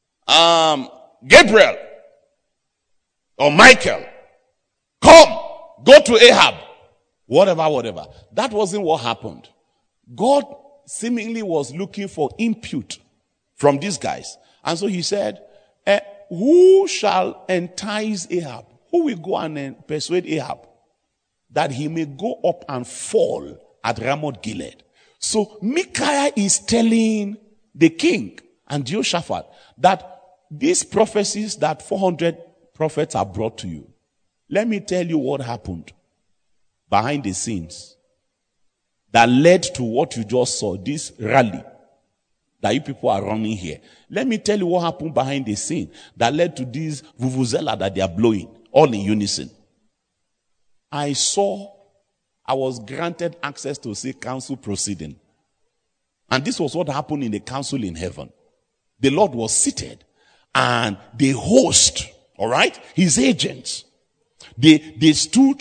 Speaker 1: um, Gabriel or Michael, come. go to Ahab. Whatever, whatever. That wasn't what happened. God seemingly was looking for input from these guys. And so he said, eh, who shall entice Ahab? Who will go and persuade Ahab that he may go up and fall at Ramoth Gilead? So Micaiah is telling the king and Jehoshaphat that these prophecies that four hundred prophets are brought to you, let me tell you what happened behind the scenes that led to what you just saw, this rally that you people are running here. Let me tell you what happened behind the scene that led to this vuvuzela that they are blowing, all in unison. I saw, I was granted access to see council proceeding. And this was what happened in the council in heaven. The Lord was seated and the host, all right, his agents, they, they stood,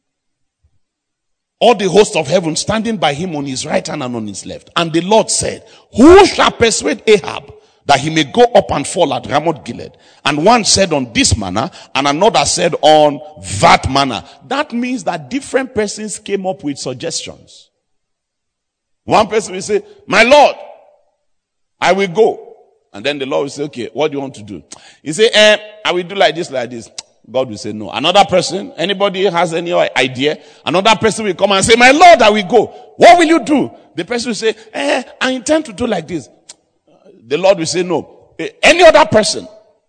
Speaker 1: all the hosts of heaven standing by him on his right hand and on his left. And the Lord said, who shall persuade Ahab that he may go up and fall at Ramoth Gilead? And one said on this manner, and another said on that manner. That means that different persons came up with suggestions. One person will say, my Lord, I will go. And then the Lord will say, okay, what do you want to do? He say, eh, I will do like this, like this. God will say no. Another person, anybody has any idea? Another person will come and say, my Lord, I will go. What will you do? The person will say, eh, I intend to do like this. The Lord will say no. Eh, any other person?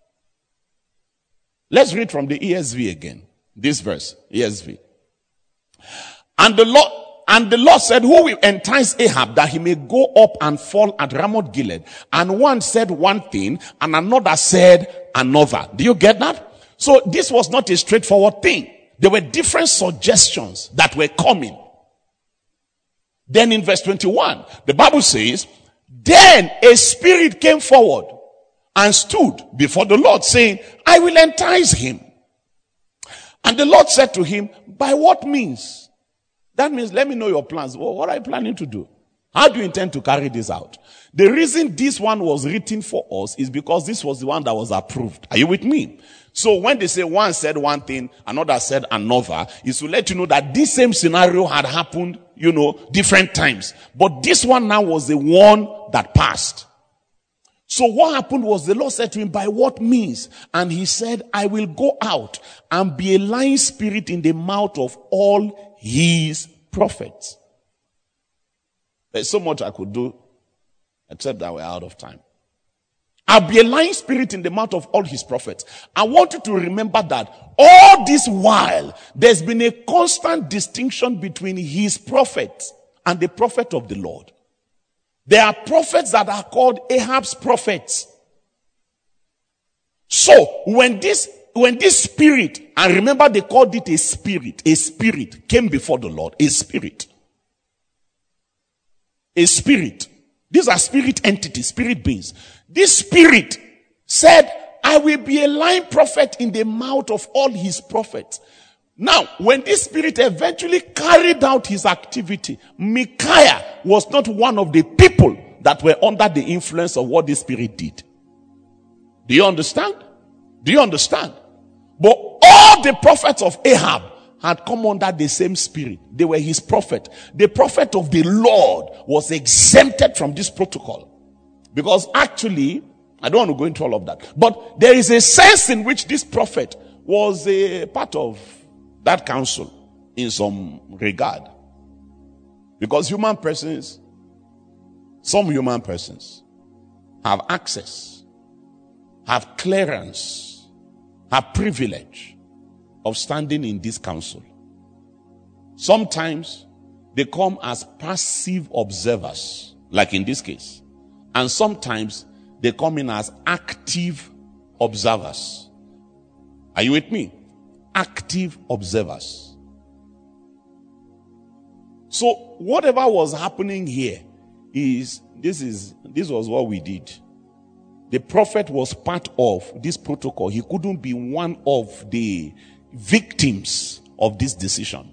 Speaker 1: Let's read from the E S V again. This verse, E S V. And the Lord, and the Lord said, who will entice Ahab that he may go up and fall at Ramoth Gilead? And one said one thing, and another said another. Do you get that? So this was not a straightforward thing. There were different suggestions that were coming. Then in verse twenty-one, the Bible says, then a spirit came forward and stood before the Lord, saying, I will entice him. And the Lord said to him, by what means? That means, let me know your plans. Well, what are you planning to do? How do you intend to carry this out? The reason this one was written for us is because this was the one that was approved. Are you with me? So when they say one said one thing, another said another, is to let you know that this same scenario had happened, you know, different times. But this one now was the one that passed. So what happened was the Lord said to him, by what means? And he said, I will go out and be a lying spirit in the mouth of all his prophets. There's so much I could do, except that we're out of time. I'll be a lying spirit in the mouth of all his prophets. I want you to remember that all this while, there's been a constant distinction between his prophets and the prophet of the Lord. There are prophets that are called Ahab's prophets. So, when this, when this spirit, and remember they called it a spirit, a spirit came before the Lord, a spirit. A spirit. These are spirit entities, spirit beings. This spirit said, I will be a lying prophet in the mouth of all his prophets. Now, when this spirit eventually carried out his activity, Micaiah was not one of the people that were under the influence of what this spirit did. Do you understand? Do you understand? But all the prophets of Ahab had come under the same spirit. They were his prophet. The prophet of the Lord was exempted from this protocol. Because actually, I don't want to go into all of that, but there is a sense in which this prophet was a part of that council in some regard. Because human persons, some human persons have access, have clearance, have privilege of standing in this council. Sometimes they come as passive observers, like in this case. And sometimes they come in as active observers. Are you with me? Active observers. So whatever was happening here is, this is, this was what we did. The prophet was part of this protocol. He couldn't be one of the victims of this decision.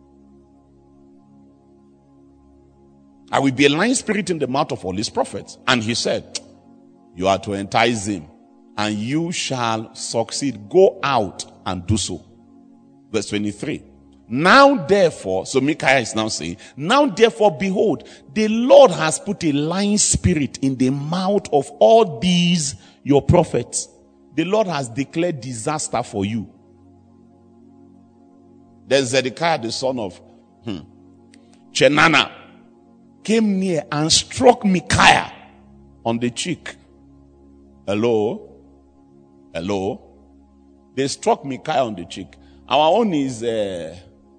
Speaker 1: I will be a lying spirit in the mouth of all his prophets. And he said, you are to entice him, and you shall succeed. Go out and do so. Verse twenty-three. Now therefore, so Micaiah is now saying, now therefore, behold, the Lord has put a lying spirit in the mouth of all these your prophets. The Lord has declared disaster for you. Then Zedekiah, the son of hmm, Chenana, came near and struck Micaiah on the cheek. Hello? Hello? They struck Micaiah on the cheek. Our own is uh,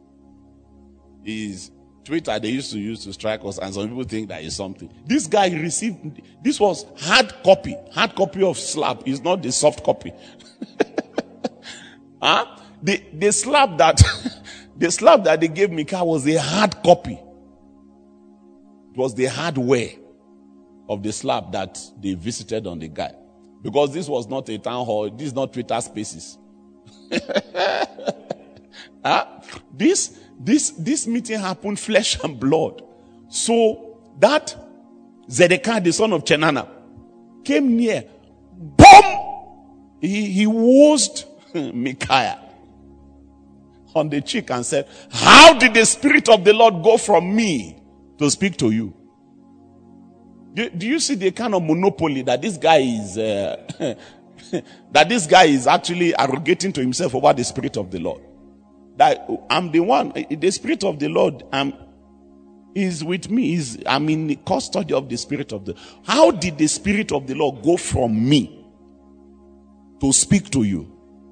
Speaker 1: is Twitter they used to use to strike us, and some people think that is something. This guy received, this was hard copy, hard copy of slap. It's not the soft copy. huh? The the slap that the slap that they gave Micaiah was a hard copy. It was the hardware of the slap that they visited on the guy. Because this was not a town hall, this is not Twitter Spaces. huh? This This this meeting happened flesh and blood. So that Zedekiah, the son of Chenana, came near. Boom! He, he woosed Micaiah on the cheek and said, how did the Spirit of the Lord go from me to speak to you? Do, do you see the kind of monopoly that this guy is, uh, that this guy is actually arrogating to himself over the Spirit of the Lord? That I'm the one, the Spirit of the Lord um, is with me. Is I'm in the custody of the Spirit of the. How did the Spirit of the Lord go from me to speak to you?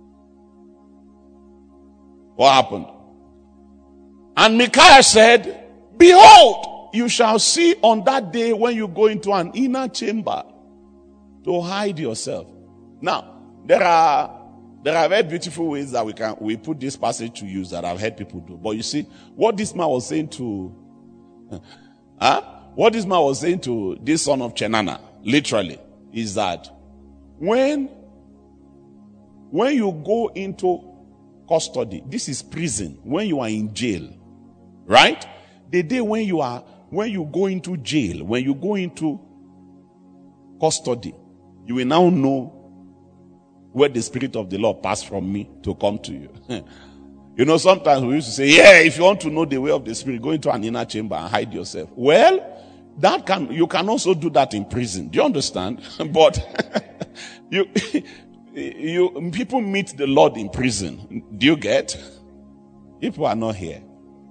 Speaker 1: What happened? And Micaiah said, behold, you shall see on that day when you go into an inner chamber to hide yourself. Now, there are There are very beautiful ways that we can we put this passage to use that I've heard people do. But you see, what this man was saying to huh? What this man was saying to this son of Chenana, literally, is that when when you go into custody, this is prison, when you are in jail, right? The day when you are when you go into jail, when you go into custody, you will now know where the Spirit of the Lord passed from me to come to you. You know, sometimes we used to say, yeah, if you want to know the way of the Spirit, go into an inner chamber and hide yourself. Well, that can, you can also do that in prison. Do you understand? But you, you, people meet the Lord in prison. Do you get? People are not here.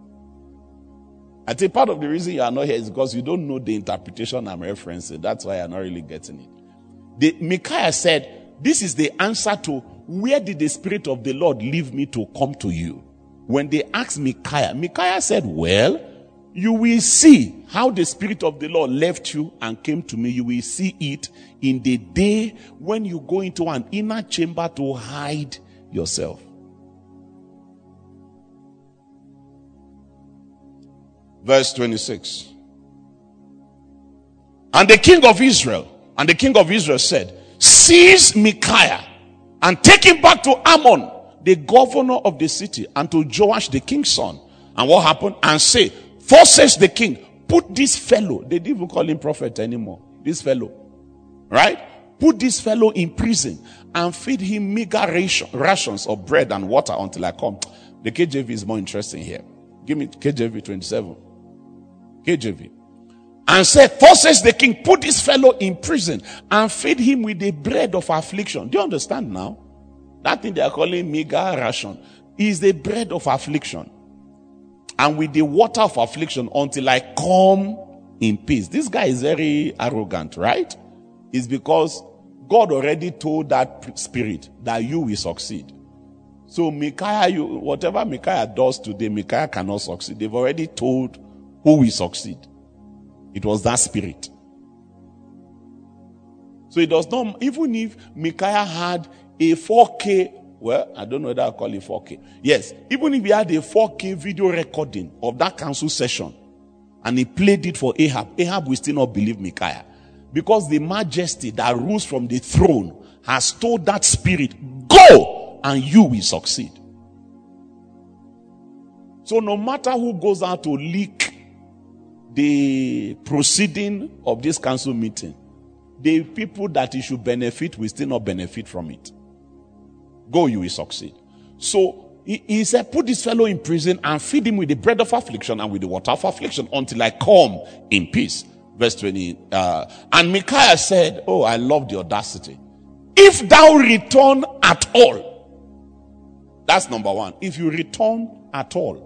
Speaker 1: I think part of the reason you are not here is because you don't know the interpretation I'm referencing. That's why you're not really getting it. The, Micaiah said, this is the answer to where did the Spirit of the Lord leave me to come to you? When they asked Micaiah, Micaiah said, well, you will see how the Spirit of the Lord left you and came to me. You will see it in the day when you go into an inner chamber to hide yourself. Verse twenty-six. And the king of Israel, and the king of Israel said, seize Micaiah and take him back to Ammon, the governor of the city, and to Joash the king's son. And what happened? And say, thus says the king, put this fellow, they didn't even call him prophet anymore, this fellow, right? Put this fellow in prison and feed him meager ration, rations of bread and water until I come. The K J V is more interesting here. Give me K J V twenty-seven. K J V. And said, thus says the king, put this fellow in prison and feed him with the bread of affliction. Do you understand now? That thing they are calling meager ration is the bread of affliction. And with the water of affliction until I come in peace. This guy is very arrogant, right? It's because God already told that spirit that you will succeed. So Micaiah, you, whatever Micaiah does today, Micaiah cannot succeed. They've already told who will succeed. It was that spirit. So it does not, even if Micaiah had a four K, well, I don't know whether I call it four K. Yes, even if he had a four K video recording of that council session and he played it for Ahab, Ahab will still not believe Micaiah. Because the majesty that rules from the throne has told that spirit, go and you will succeed. So no matter who goes out to leak the proceeding of this council meeting, the people that it should benefit will still not benefit from it. Go, you will succeed. So he, he said, put this fellow in prison and feed him with the bread of affliction and with the water of affliction until I come in peace. Verse twenty. Uh, and Micaiah said, oh, I love the audacity. If thou return at all. That's number one. If you return at all.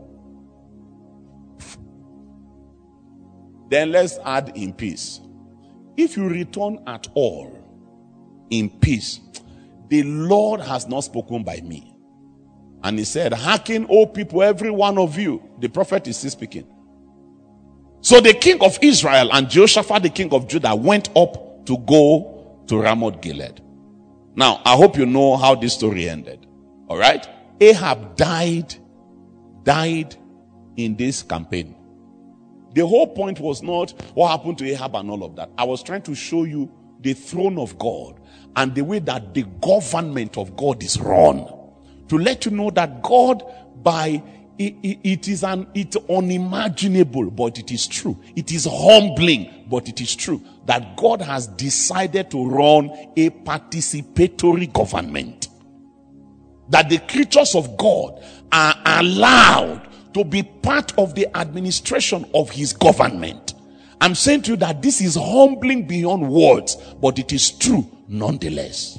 Speaker 1: Then let's add in peace. If you return at all in peace, the Lord has not spoken by me. And he said, hearken, O people, every one of you. The prophet is still speaking. So the king of Israel and Jehoshaphat, the king of Judah, went up to go to Ramoth Gilead. Now, I hope you know how this story ended. All right? Ahab died, died in this campaign. The whole point was not what happened to Ahab and all of that. I was trying to show you the throne of God and the way that the government of God is run. To let you know that God, by it, it, it is an it's unimaginable, but it is true. It is humbling, but it is true that God has decided to run a participatory government. That the creatures of God are allowed to be part of the administration of his government. I'm saying to you that this is humbling beyond words, but it is true nonetheless.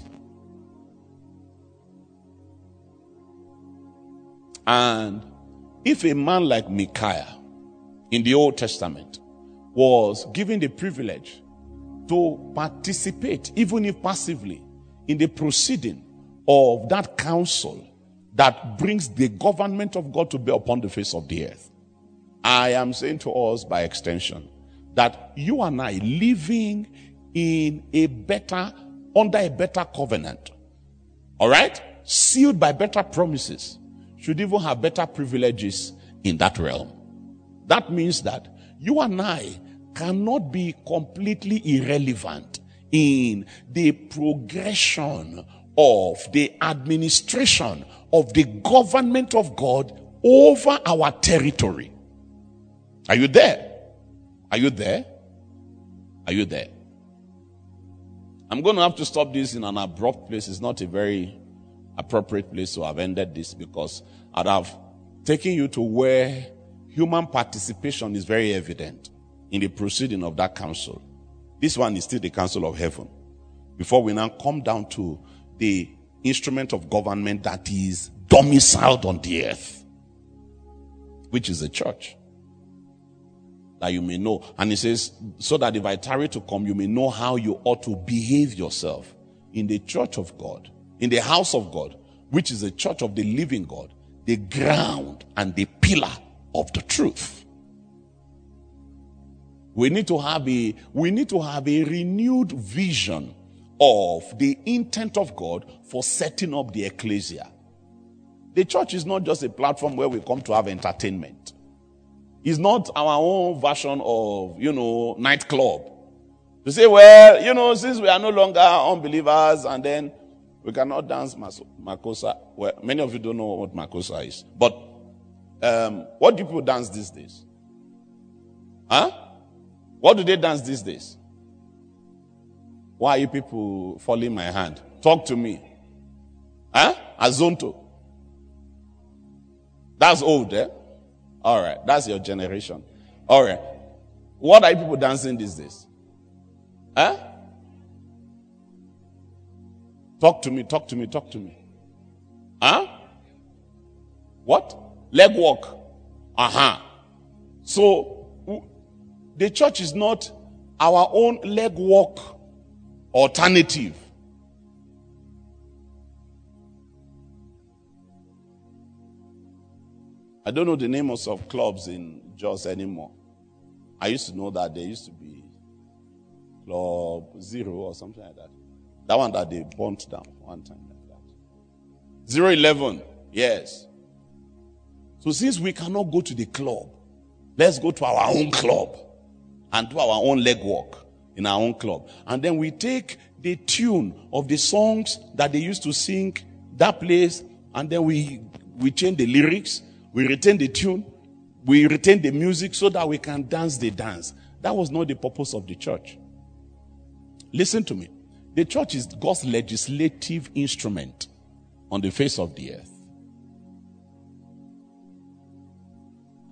Speaker 1: And if a man like Micaiah in the Old Testament was given the privilege to participate, even if passively, in the proceeding of that council that brings the government of God to bear upon the face of the earth, I am saying to us by extension that you and I living in a better, under a better covenant, all right, sealed by better promises, should even have better privileges in that realm. That means that you and I cannot be completely irrelevant in the progression of the administration of the government of God over our territory. Are you there? Are you there? Are you there? I'm going to have to stop this in an abrupt place. It's not a very appropriate place to have ended this, because I'd have taken you to where human participation is very evident in the proceeding of that council. This one is still the council of heaven. Before we now come down to the instrument of government that is domiciled on the earth, which is the church. That you may know. And he says, so that if I tarry to come, you may know how you ought to behave yourself in the church of God, in the house of God, which is the church of the living God, the ground and the pillar of the truth. We need to have a, we need to have a renewed vision of the intent of God for setting up the ecclesia. The church is not just a platform where we come to have entertainment. It's not our own version of, you know, nightclub. To say, well, you know, since we are no longer unbelievers and then we cannot dance Makosa. Well, many of you don't know what Makosa is. But um, what do people dance these days? Huh? What do they dance these days? Why are you people following my hand? Talk to me. Huh? Azonto. That's old, eh? All right. That's your generation. All right. What are you people dancing these days? Huh? Talk to me, talk to me, talk to me. Huh? What? Leg walk. Uh-huh. So, the church is not our own leg walk alternative. I don't know the names of clubs in Jos anymore. I used to know that there used to be Club Zero or something like that. That one that they burnt down one time like that. Zero Eleven, yes. So since we cannot go to the club, let's go to our own club and do our own leg walk in our own club. And then we take the tune of the songs that they used to sing that place, and then we we change the lyrics, we retain the tune, we retain the music so that we can dance the dance. That was not the purpose of the church. Listen to me. The church is God's legislative instrument on the face of the earth.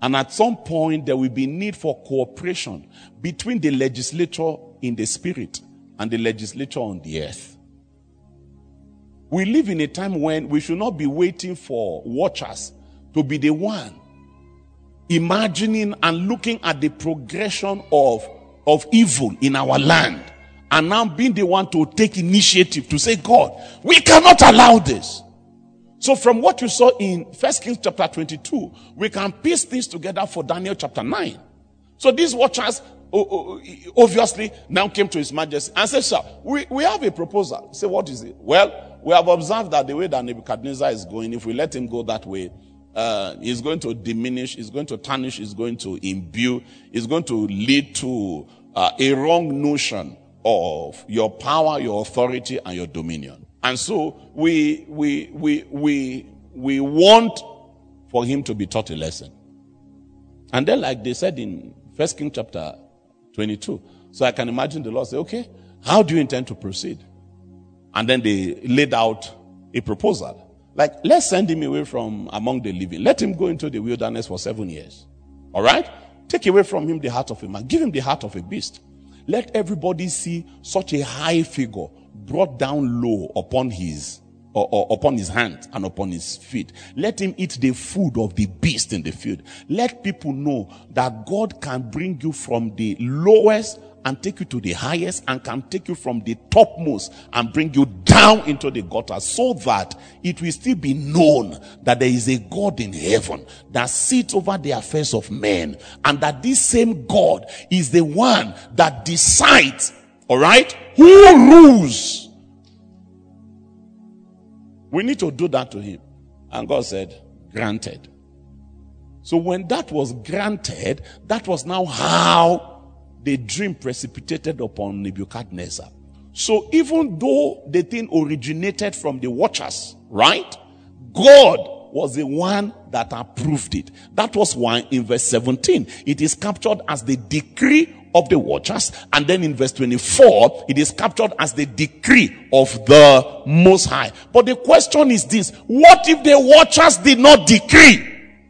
Speaker 1: And at some point, there will be need for cooperation between the legislature in the spirit and the legislature on the earth. We live in a time when we should not be waiting for watchers to be the one imagining and looking at the progression of, of evil in our land, and now being the one to take initiative to say, God, we cannot allow this. So from what you saw in First Kings chapter twenty-two, we can piece things together for Daniel chapter nine. So these watchers obviously now came to His Majesty and said, sir, we, we have a proposal. Say, what is it? Well, we have observed that the way that Nebuchadnezzar is going, if we let him go that way, uh, he's going to diminish, he's going to tarnish, he's going to imbue, he's going to lead to uh, a wrong notion of your power, your authority, and your dominion. And so we we we we we want for him to be taught a lesson. And then, like they said in First Kings chapter twenty-two, so I can imagine the Lord say, okay, how do you intend to proceed? And then they laid out a proposal. Like, let's send him away from among the living. Let him go into the wilderness for seven years. All right? Take away from him the heart of a man. Give him the heart of a beast. Let everybody see such a high figure brought down low upon his or, or upon his hands and upon his feet. Let him eat the food of the beast in the field. Let people know that God can bring you from the lowest and take you to the highest, and can take you from the topmost and bring you down into the gutter, so that it will still be known that there is a God in heaven that sits over the affairs of men, and that this same God is the one that decides, all right, who rules. We need to do that to him. And God said, granted. So when that was granted, that was now how the dream precipitated upon Nebuchadnezzar. So even though the thing originated from the watchers, right? God was the one that approved it. That was why in verse seventeen, it is captured as the decree of the watchers. And then in verse twenty-four, it is captured as the decree of the Most High. But the question is this: what if the watchers did not decree?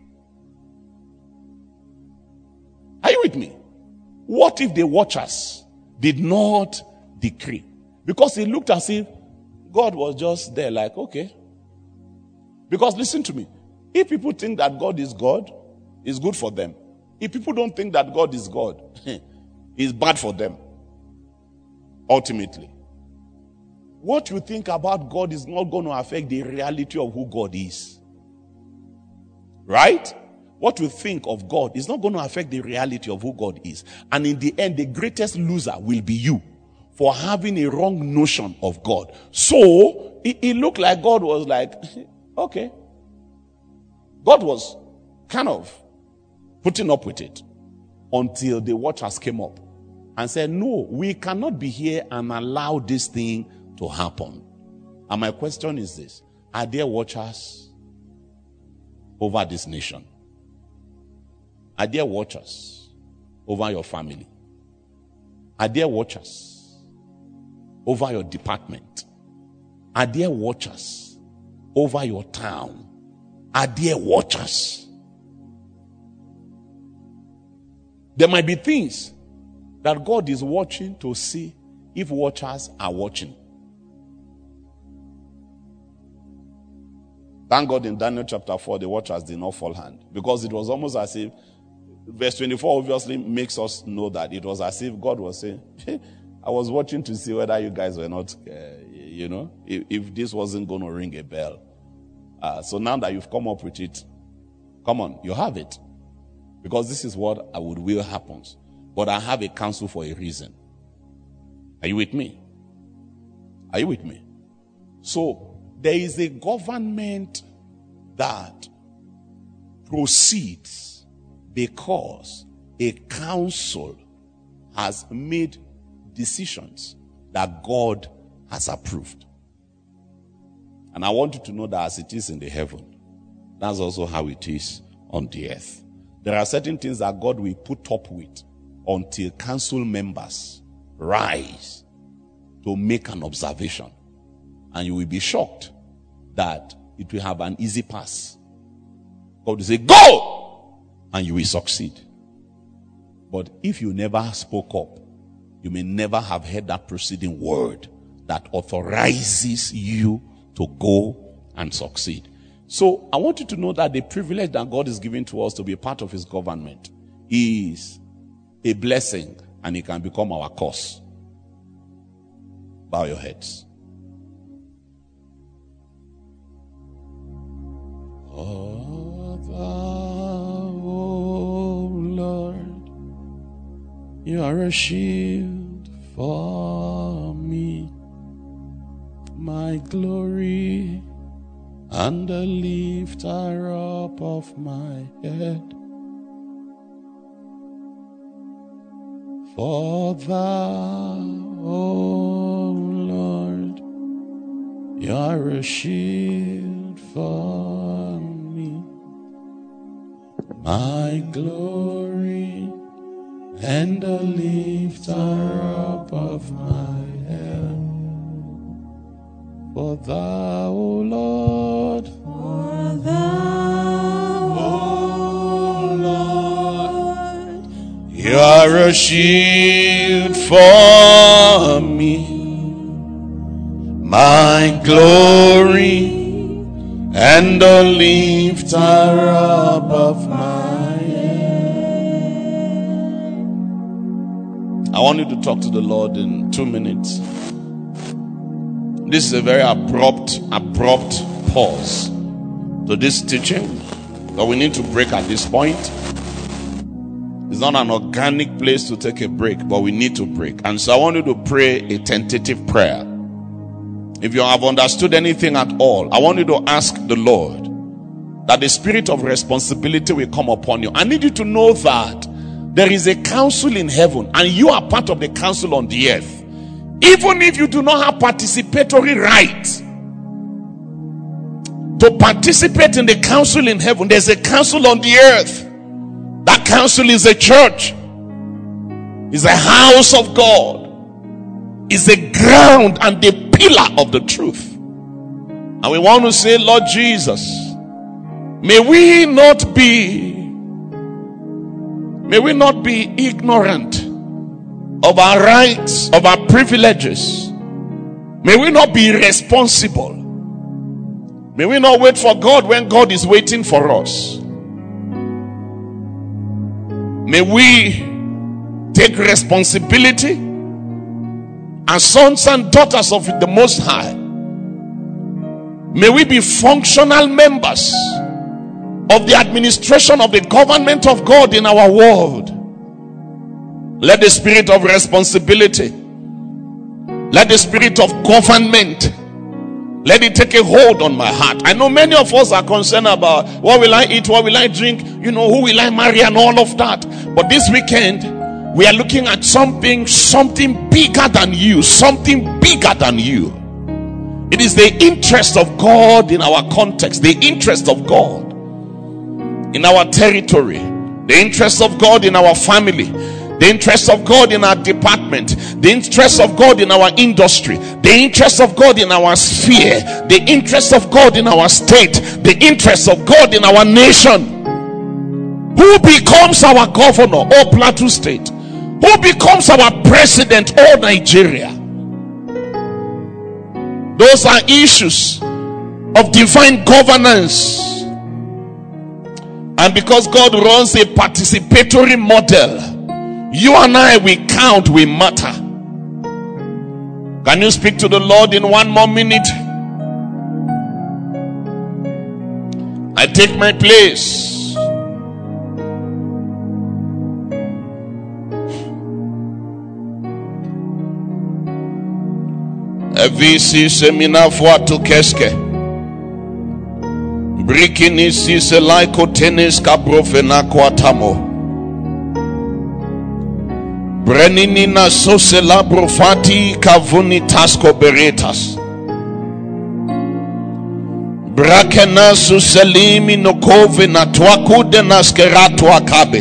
Speaker 1: Are you with me? What if the watchers did not decree? Because it looked as if God was just there like, okay. Because listen to me. If people think that God is God, it's good for them. If people don't think that God is God, it's bad for them. Ultimately. What you think about God is not going to affect the reality of who God is. Right? What you think of God is not going to affect the reality of who God is. And in the end, the greatest loser will be you for having a wrong notion of God. So, it, it looked like God was like, okay. God was kind of putting up with it until the watchers came up and said, no, we cannot be here and allow this thing to happen. And my question is this: are there watchers over this nation? Are there watchers over your family? Are there watchers over your department? Are there watchers over your town? Are there watchers? There might be things that God is watching to see if watchers are watching. Thank God in Daniel chapter four, the watchers did not fall hand, because it was almost as if verse twenty-four obviously makes us know that it was as if God was saying, I was watching to see whether you guys were not, uh, you know, if, if this wasn't going to ring a bell. Uh, so now that you've come up with it, come on, you have it. Because this is what I would will happens. But I have a counsel for a reason. Are you with me? Are you with me? So there is a government that proceeds because a council has made decisions that God has approved. And I want you to know that as it is in the heaven, that's also how it is on the earth. There are certain things that God will put up with until council members rise to make an observation. And you will be shocked that it will have an easy pass. God will say, go! and you will succeed. But if you never spoke up, you may never have heard that preceding word that authorizes you to go and succeed. So I want you to know that the privilege that God is giving to us to be a part of his government is a blessing, and it can become our curse. Bow your heads. Oh, thou, oh Lord, you are a shield for me, my glory, and the lifter up of my head. For thou, O Lord, you are a shield for me, my glory, and the lifter up of my head. For thou, O Lord,
Speaker 2: for thou, O Lord,
Speaker 1: you are a shield for me, my glory, and the lifter up of my head. I want you to talk to the Lord in two minutes. This is a very abrupt, abrupt pause to this teaching that we need to break at this point. It's not an organic place to take a break, but we need to break. And so I want you to pray a tentative prayer. If you have understood anything at all, I want you to ask the Lord that the spirit of responsibility will come upon you. I need you to know that there is a council in heaven, and you are part of the council on the earth. Even if you do not have participatory right to participate in the council in heaven, there's a council on the earth. That council is a church, is a house of God, is the ground and the pillar of the truth. And we want to say, Lord Jesus, may we not be may we not be ignorant of our rights, of our privileges. May we not be irresponsible. May we not wait for God when God is waiting for us. May we take responsibility as sons and daughters of the Most High. May we be functional members of the administration of the government of God in our world. Let the spirit of responsibility, let the spirit of government, let it take a hold on my heart. I know many of us are concerned about what will I eat, what will I drink, you know, who will I marry and all of that. But this weekend, we are looking at something, something bigger than you, something bigger than you. It is the interest of God in our context, the interest of God in our territory, the interest of God in our family, the interest of God in our department, the interest of God in our industry, the interest of God in our sphere, the interest of God in our state, the interest of God in our nation. Who becomes our governor, or Plateau State? Who becomes our president, or Nigeria? Those are issues of divine governance. And because God runs a participatory model, you and I, we count, we matter. Can you speak to the Lord in one more minute? I take my place. Evisi semina fuatu keske. Brikini si se laiko tenis kabrofena kwatamo. Brenini na so se labrofati kavuni tasko beretas. Brakena su selimi no kove na twakude na skeratu akabe.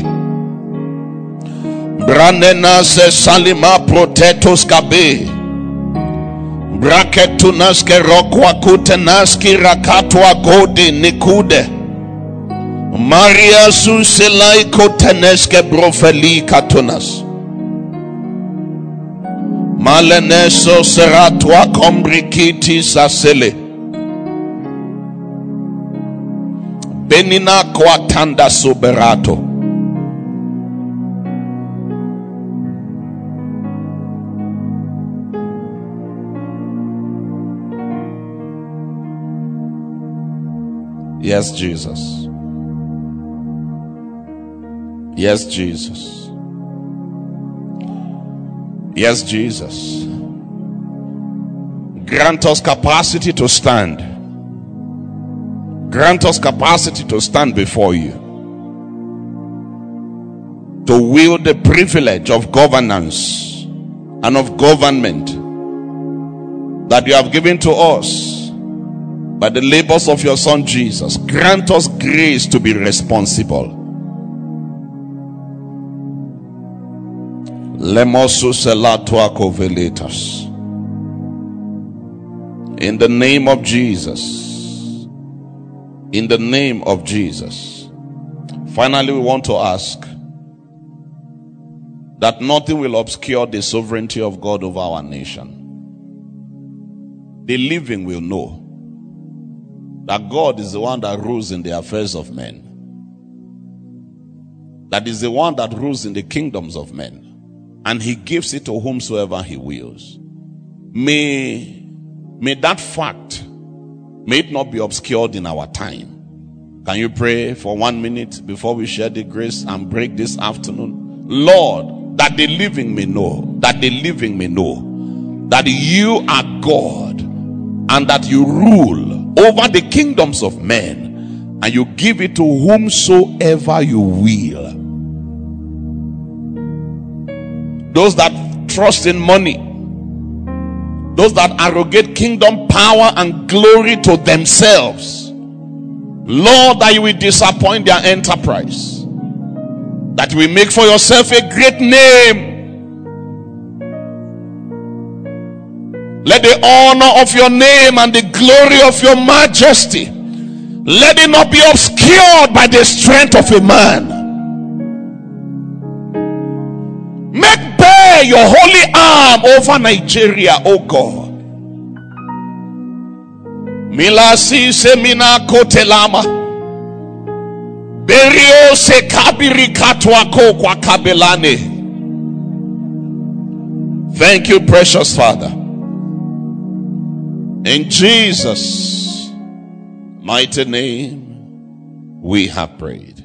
Speaker 1: Branena se salima protetos kabe. Braketunaske rokwa kutenaski rakatwa gode nikude. Maria Suselai Koteneske Brofeli Katunas. Maleneso Seratwa Kombrikiti Sasele. Benina Kwatanda Soberato. Yes, Jesus. Yes, Jesus. Yes, Jesus. Grant us capacity to stand. Grant us capacity to stand before you, to wield the privilege of governance and of government that you have given to us by the labors of your Son Jesus. Grant us grace to be responsible. In the name of Jesus. In the name of Jesus. Finally, we want to ask that nothing will obscure the sovereignty of God over our nation. The living will know that God is the one that rules in the affairs of men. That is the one that rules in the kingdoms of men. And he gives it to whomsoever he wills. May, may that fact, may it not be obscured in our time. Can you pray for one minute before we share the grace and break this afternoon? Lord, that the living may know, that the living may know that you are God and that you rule over the kingdoms of men and you give it to whomsoever you will. Those that trust in money, those that arrogate kingdom power and glory to themselves, Lord, that you will disappoint their enterprise, that you will make for yourself a great name. Let the honor of your name and the glory of your majesty, let it not be obscured by the strength of a man. Make bare your holy arm over Nigeria, O God. Milasi semina kotelama. Berio se kabiri katwako kwa kabelane. Thank you, precious Father. In Jesus' mighty name, we have prayed.